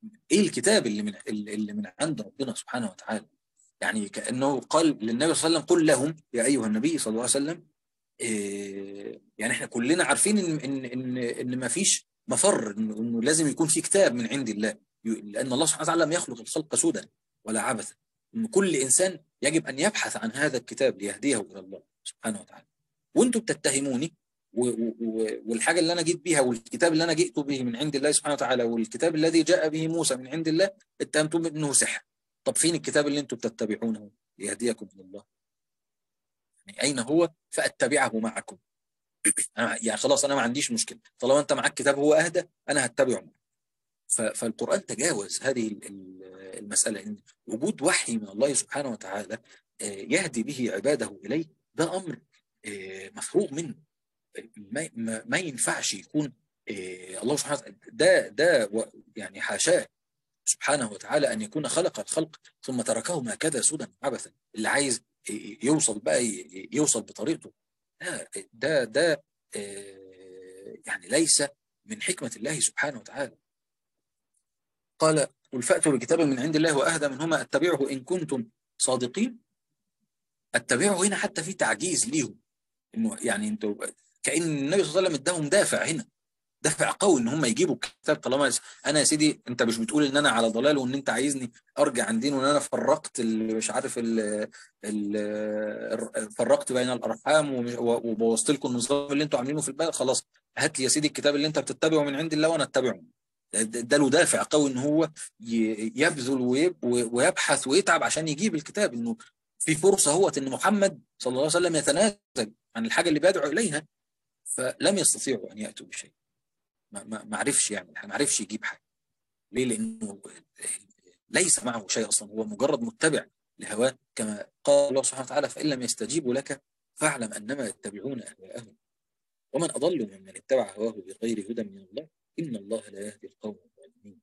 ايه الكتاب اللي من اللي من عند ربنا سبحانه وتعالى. يعني كأنه قال للنبي صلى الله عليه وسلم قل لهم يا أيها النبي صلى الله عليه وسلم، إيه يعني احنا كلنا عارفين ان ان ان ان ما فيش مفر، انه إنه لازم يكون في كتاب من عند الله، لان الله سبحانه وتعالى لم يخلق الخلق سدى ولا عبثا، ان كل انسان يجب ان يبحث عن هذا الكتاب ليهديه الى الله سبحانه وتعالى. وانتم بتتهموني و- و- و- والحاجه اللي انا جيت بيها والكتاب اللي انا جئت به من عند الله سبحانه وتعالى والكتاب الذي جاء به موسى من عند الله اتهمتم انه سحر. طب فين الكتاب اللي انتم بتتبعونه ليهديكم الى الله؟ يعني اين هو فاتبعه معكم؟ أنا يعني خلاص انا ما عنديش مشكله، طالما انت معاك كتاب هو اهدى انا هتبعه. ف- فالقران تجاوز هذه ال- ال- المساله، ان وجود وحي من الله سبحانه وتعالى آه، يهدي به عباده اليه، ده امر آه، مفروغ منه. ما, ما, ما ينفعش يكون آه، الله سبحانه وتعالى ده ده و- يعني حاشاه سبحانه وتعالى ان يكون خلق الخلق ثم تركهم هكذا سدى عبثا. اللي عايز ي- يوصل بقى ي- يوصل بطريقته، ده ده ده آه، يعني ليس من حكمة الله سبحانه وتعالى. قال قل فأتوا بكتاب من عند الله وأهدى منهما أتبعه إن كنتم صادقين. أتبعه هنا حتى في تعجيز ليهم، إنه يعني أنتوا كأن النبي صلى الله عليه وسلم اداهم دافع هنا، دافع قوي ان هم يجيبوا الكتاب. طالما انا يا سيدي انت مش بتقول ان انا على ضلال وان انت عايزني ارجع عن دين وان انا فرقت اللي مش عارف ال ال فرقت بين الارحام ومش- وبوظت لكم النظام اللي انتوا عاملينه في البلد، خلاص هات لي يا سيدي الكتاب اللي انت بتتبعه من عند الله وانا اتبعه. ده ده له دافع قوي ان هو ي- يبذل ويب- ويبحث ويتعب عشان يجيب الكتاب، انه في فرصه هو ان محمد صلى الله عليه وسلم يتنازل عن الحاجه اللي بيدعو اليها، فلم يستطيعوا ان ياتوا بشيء. ما ما ما عرفش يعمل حاجه، ما عرفش يجيب حاجه. ليه؟ لانه ليس معه شيء اصلا، هو مجرد متبع لهواه، كما قال الله سبحانه وتعالى فان لم يستجيبوا لك فاعلم انما يتبعون اهواءهم ومن اضل ممن اتبع هواه بغير هدى من الله ان الله لا يهدي القوم الظالمين.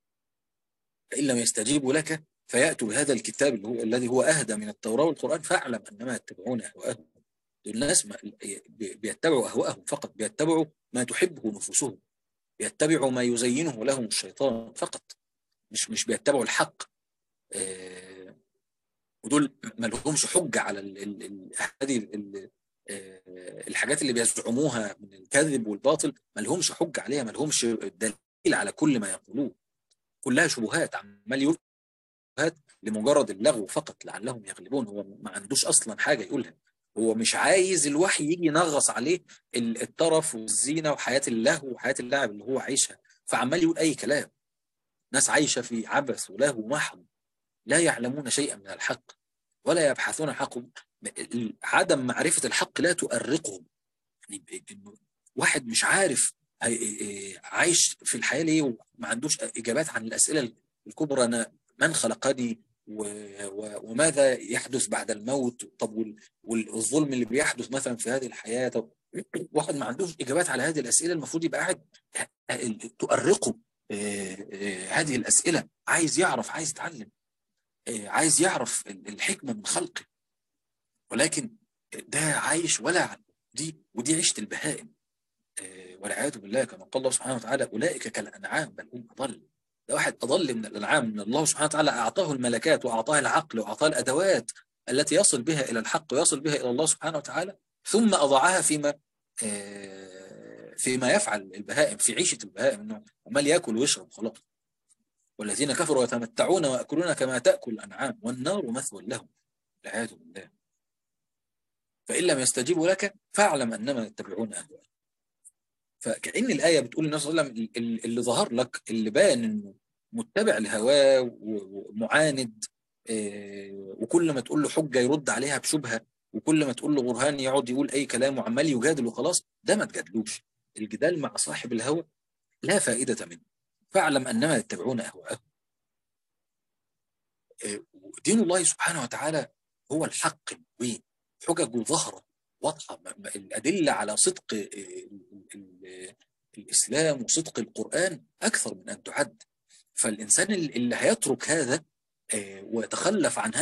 فان لم يستجيبوا لك فياتوا بهذا الكتاب اللي هو الذي هو اهدى من التوراه والقران فاعلم انما يتبعون اهواءهم. دول الناس ما- بيتبعوا اهواءهم فقط، بيتبعوا ما تحبه نفوسهم، بيتبعوا ما يزينه لهم الشيطان فقط، مش مش بيتبعوا الحق. آه، ودول ما لهمش حجه على ال ال ال هذه ال- آه، الحاجات اللي بيزعموها من الكذب والباطل، ما لهمش حجه عليها، ما لهمش دليل على كل ما يقولوه، كلها شبهات، عمال يقول شبهات لمجرد اللغو فقط لعلهم يغلبون. هو ما عندوش اصلا حاجه يقولها، هو مش عايز الوحي يجي ينغص عليه ال- الطرف والزينه وحياه اللهو وحياه اللعب اللي هو عايشها، فعمال يقول اي كلام. ناس عايشه في عبث ولهو محض، لا يعلمون شيئا من الحق ولا يبحثون عن الحق. عدم معرفة الحق لا تؤرقهم. يعني إنه واحد مش عارف هي- عايش في الحياة ليه وما عندوش إجابات عن الأسئلة الكبرى، أنا من خلقني و- و- وماذا يحدث بعد الموت، طب وال- والظلم اللي بيحدث مثلا في هذه الحياة، طب واحد ما عندوش إجابات على هذه الأسئلة المفروض يبقى قاعد تؤرقه آه، آه، هذه الأسئلة، عايز يعرف، عايز يتعلم، آه، عايز يعرف الحكمة من خلقه. ولكن ده عايش ولا دي ودي عيشة البهائم آه، والعياذ بالله، كما قال الله سبحانه وتعالى أولئك كالأنعام بل هم أضل. ده واحد أضل من الأنعام، من الله سبحانه وتعالى أعطاه الملكات وأعطاه العقل وأعطاه الأدوات التي يصل بها إلى الحق ويصل بها إلى الله سبحانه وتعالى، ثم أضعها فيما آه، فيما يفعل البهائم في عيشة البهائم، إنه عمال ياكل ويشرب خلاص. والذين كفروا يتمتعون ويأكلون كما تأكل الأنعام والنار مثوى لهم والعياذ بالله. فإن لم يستجيبوا لك فاعلم أنما يتبعون أهواءهم. فكأن الآية بتقول النبي صلى الله عليه وسلم اللي ظهر لك، اللي بان إنه متبع لهواه ومعاند، آه، وكل ما تقول له حجة يرد عليها بشبهة، وكل ما تقول له برهان يقعد يقول أي كلام وعمال يجادل وخلاص، ده ما تجادلوش. الجدال مع صاحب الهوى لا فائدة منه، فاعلم أنما يتبعون أهواءهم. آه، دين الله سبحانه وتعالى هو الحق المبين، حججه ظاهرة واضحة، الأدلة على صدق الإسلام وصدق القرآن أكثر من أن تعد. فالإنسان اللي هيترك هذا ويتخلف عن هذا،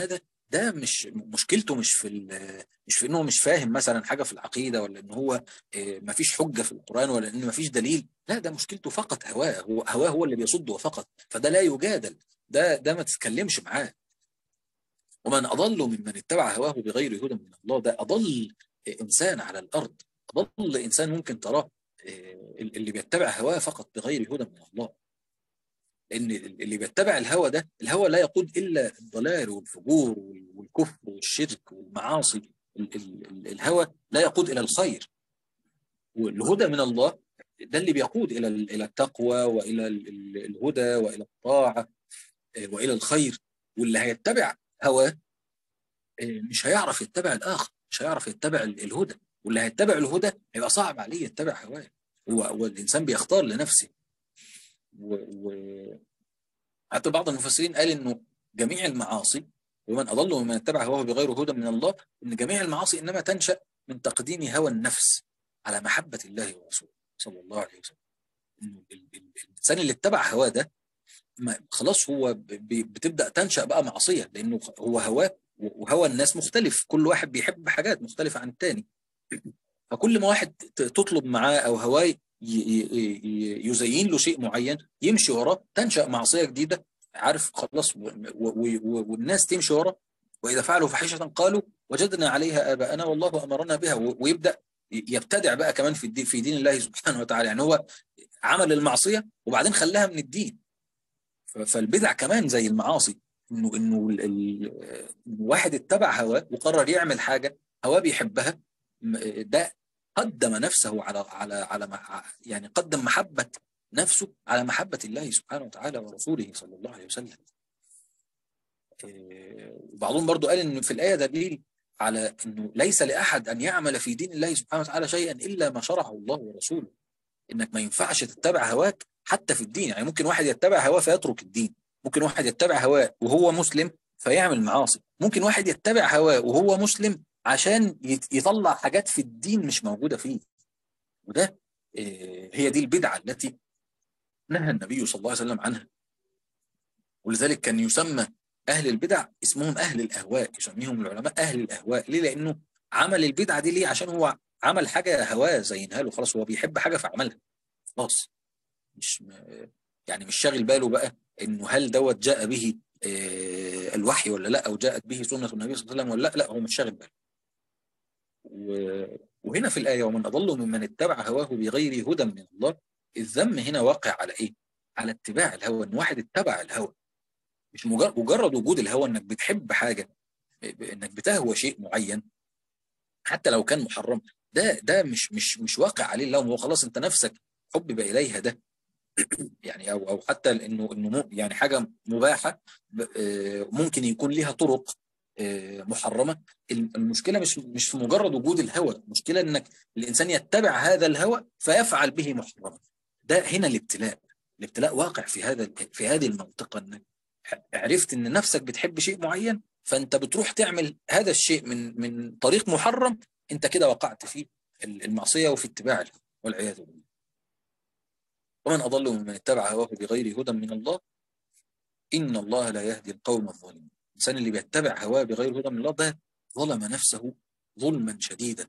ده مش مشكلته، مش في مش في انه مش فاهم مثلا حاجه في العقيده، ولا ان هو ما فيش حجه في القران، ولا ان ما فيش دليل. لا، ده مشكلته فقط هواه، هو هواه هو اللي بيصده فقط. فده لا يجادل، ده ده ما تتكلمش معاه. ومن اضل ممن اتبع هواه بغير هدى من الله، ده اضل انسان على الارض، اضل انسان ممكن تراه اللي بيتبع هواه فقط بغير هدى من الله. لان اللي بيتبع الهوى ده، الهوى لا يقود الا الضلال والفجور والكفر والشرك والمعاصي. ال- ال- الهوى لا يقود الى الخير. والهدى من الله ده اللي بيقود الى الى التقوى، والى ال- ال- الهدى، والى الطاعه، والى الخير. واللي هيتبع هواه مش هيعرف يتبع الاخر، مش هيعرف يتبع ال- الهدى. واللي هيتبع الهدى هيبقى صعب عليه يتبع هواه. هو هو الانسان بيختار لنفسه. و... و... حتى بعض المفسرين قال انه جميع المعاصي، ومن اضل ممن اتبع هواه بغير هدى من الله، ان جميع المعاصي انما تنشا من تقديم هوى النفس على محبه الله ورسوله صلى الله عليه وسلم. انه ال- ال- الانسان اللي اتبع هواه ده، ما خلاص هو ب- ب- بتبدا تنشا بقى معصيه، لانه هو هواه وهوى الناس مختلف، كل واحد بيحب حاجات مختلفه عن الثاني. فكل ما واحد ت- تطلب معاه او هواه ي- ي- ي- يزين له شيء معين يمشي وراه، تنشأ معصية جديدة. عارف خلاص، و- و- و- والناس تمشي وراه. وإذا فعلوا فاحشة قالوا وجدنا عليها آباءنا والله أمرنا بها. و- ويبدأ ي- يبتدع بقى كمان في الدين، في دين الله سبحانه وتعالى. يعني هو عمل المعصية وبعدين خلاها من الدين. ف- فالبدع كمان زي المعاصي، انه انه ال- ال- واحد اتبع هواه وقرر يعمل حاجه هواه بيحبها. م- ده قدم نفسه على على على مع- يعني قدم محبه نفسه على محبه الله سبحانه وتعالى ورسوله صلى الله عليه وسلم. إيه، وبعضهم برضو قال ان في الايه دليل على انه ليس لاحد ان يعمل في دين الله سبحانه وتعالى شيئا الا ما شرعه الله ورسوله. انك ما ينفعش تتبع هواك حتى في الدين. يعني ممكن واحد يتبع هواه فيترك الدين، ممكن واحد يتبع هواه وهو مسلم فيعمل معاصي، ممكن واحد يتبع هواه وهو مسلم عشان يت- يطلع حاجات في الدين مش موجودة فيه. وده آه، هي دي البدعة التي نهى النبي صلى الله عليه وسلم عنها. ولذلك كان يسمى أهل البدع اسمهم أهل الأهواء، يسميهم العلماء أهل الأهواء. ليه؟ لأنه عمل البدعة دي ليه؟ عشان هو عمل حاجة هواه زينها له، خلاص هو بيحب حاجة فعملها خلاص. مش يعني مش شاغل باله بقى انه هل دوت جاء به آه، الوحي ولا لا، او جاءت به سنه النبي صلى الله عليه وسلم ولا لا. لا، هو مش شاغل باله. و- وهنا في الايه ومن اضل ممن اتبع هواه بغير هدى من الله، الذم هنا واقع على ايه؟ على اتباع الهوى. ان واحد اتبع الهوى، مش مجرد مجرد وجود الهوى انك بتحب حاجه، انك بتهوى شيء معين حتى لو كان محرم. ده ده مش مش مش واقع عليه اللوم. هو خلاص انت نفسك حبب اليها ده. يعني او او حتى انه انه مو- يعني حاجه مباحه، ب- آه، ممكن يكون ليها طرق آه، محرمه. المشكله مش مش في مجرد وجود الهوى، المشكله انك الانسان يتبع هذا الهوى فيفعل به محرما. ده هنا الابتلاء. الابتلاء واقع في هذا في هذه المنطقه، انك عرفت ان نفسك بتحب شيء معين فانت بتروح تعمل هذا الشيء من من طريق محرم. انت كده وقعت في المعصيه وفي اتباع الهوى والعياذ بالله. ومن أضل ممن اتبع هواه بغير هدى من الله إن الله لا يهدي القوم الظالمين. الإنسان اللي بيتبع هواه بغير هدى من الله ده ظلم نفسه ظلما شديدا.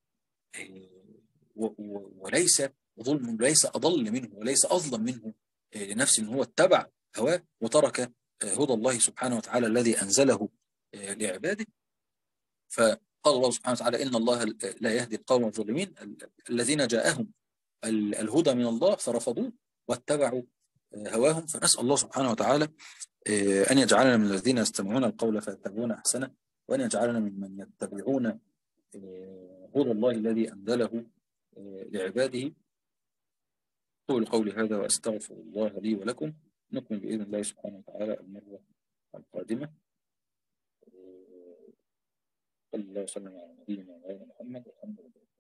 و- و- وليس ظلم، ليس أضل منه وليس أظلم منه لنفسه إن هو اتبع هواه وترك هدى الله سبحانه وتعالى الذي أنزله لعباده. فقال الله سبحانه وتعالى إن الله لا يهدي القوم الظالمين الذين جاءهم الهدى من الله فرفضوه واتبعوا هواهم. فنسأل الله سبحانه وتعالى أن يجعلنا من الذين يستمعون القول فيتبعون أحسنه، وأن يجعلنا ممن يتبعون هدى الله الذي أنزله لعباده. قولوا قولي هذا وأستغفر الله لي ولكم. نكمل بإذن الله سبحانه وتعالى المرة القادمة. صلى الله وسلم على نبينا محمد والحمد لله.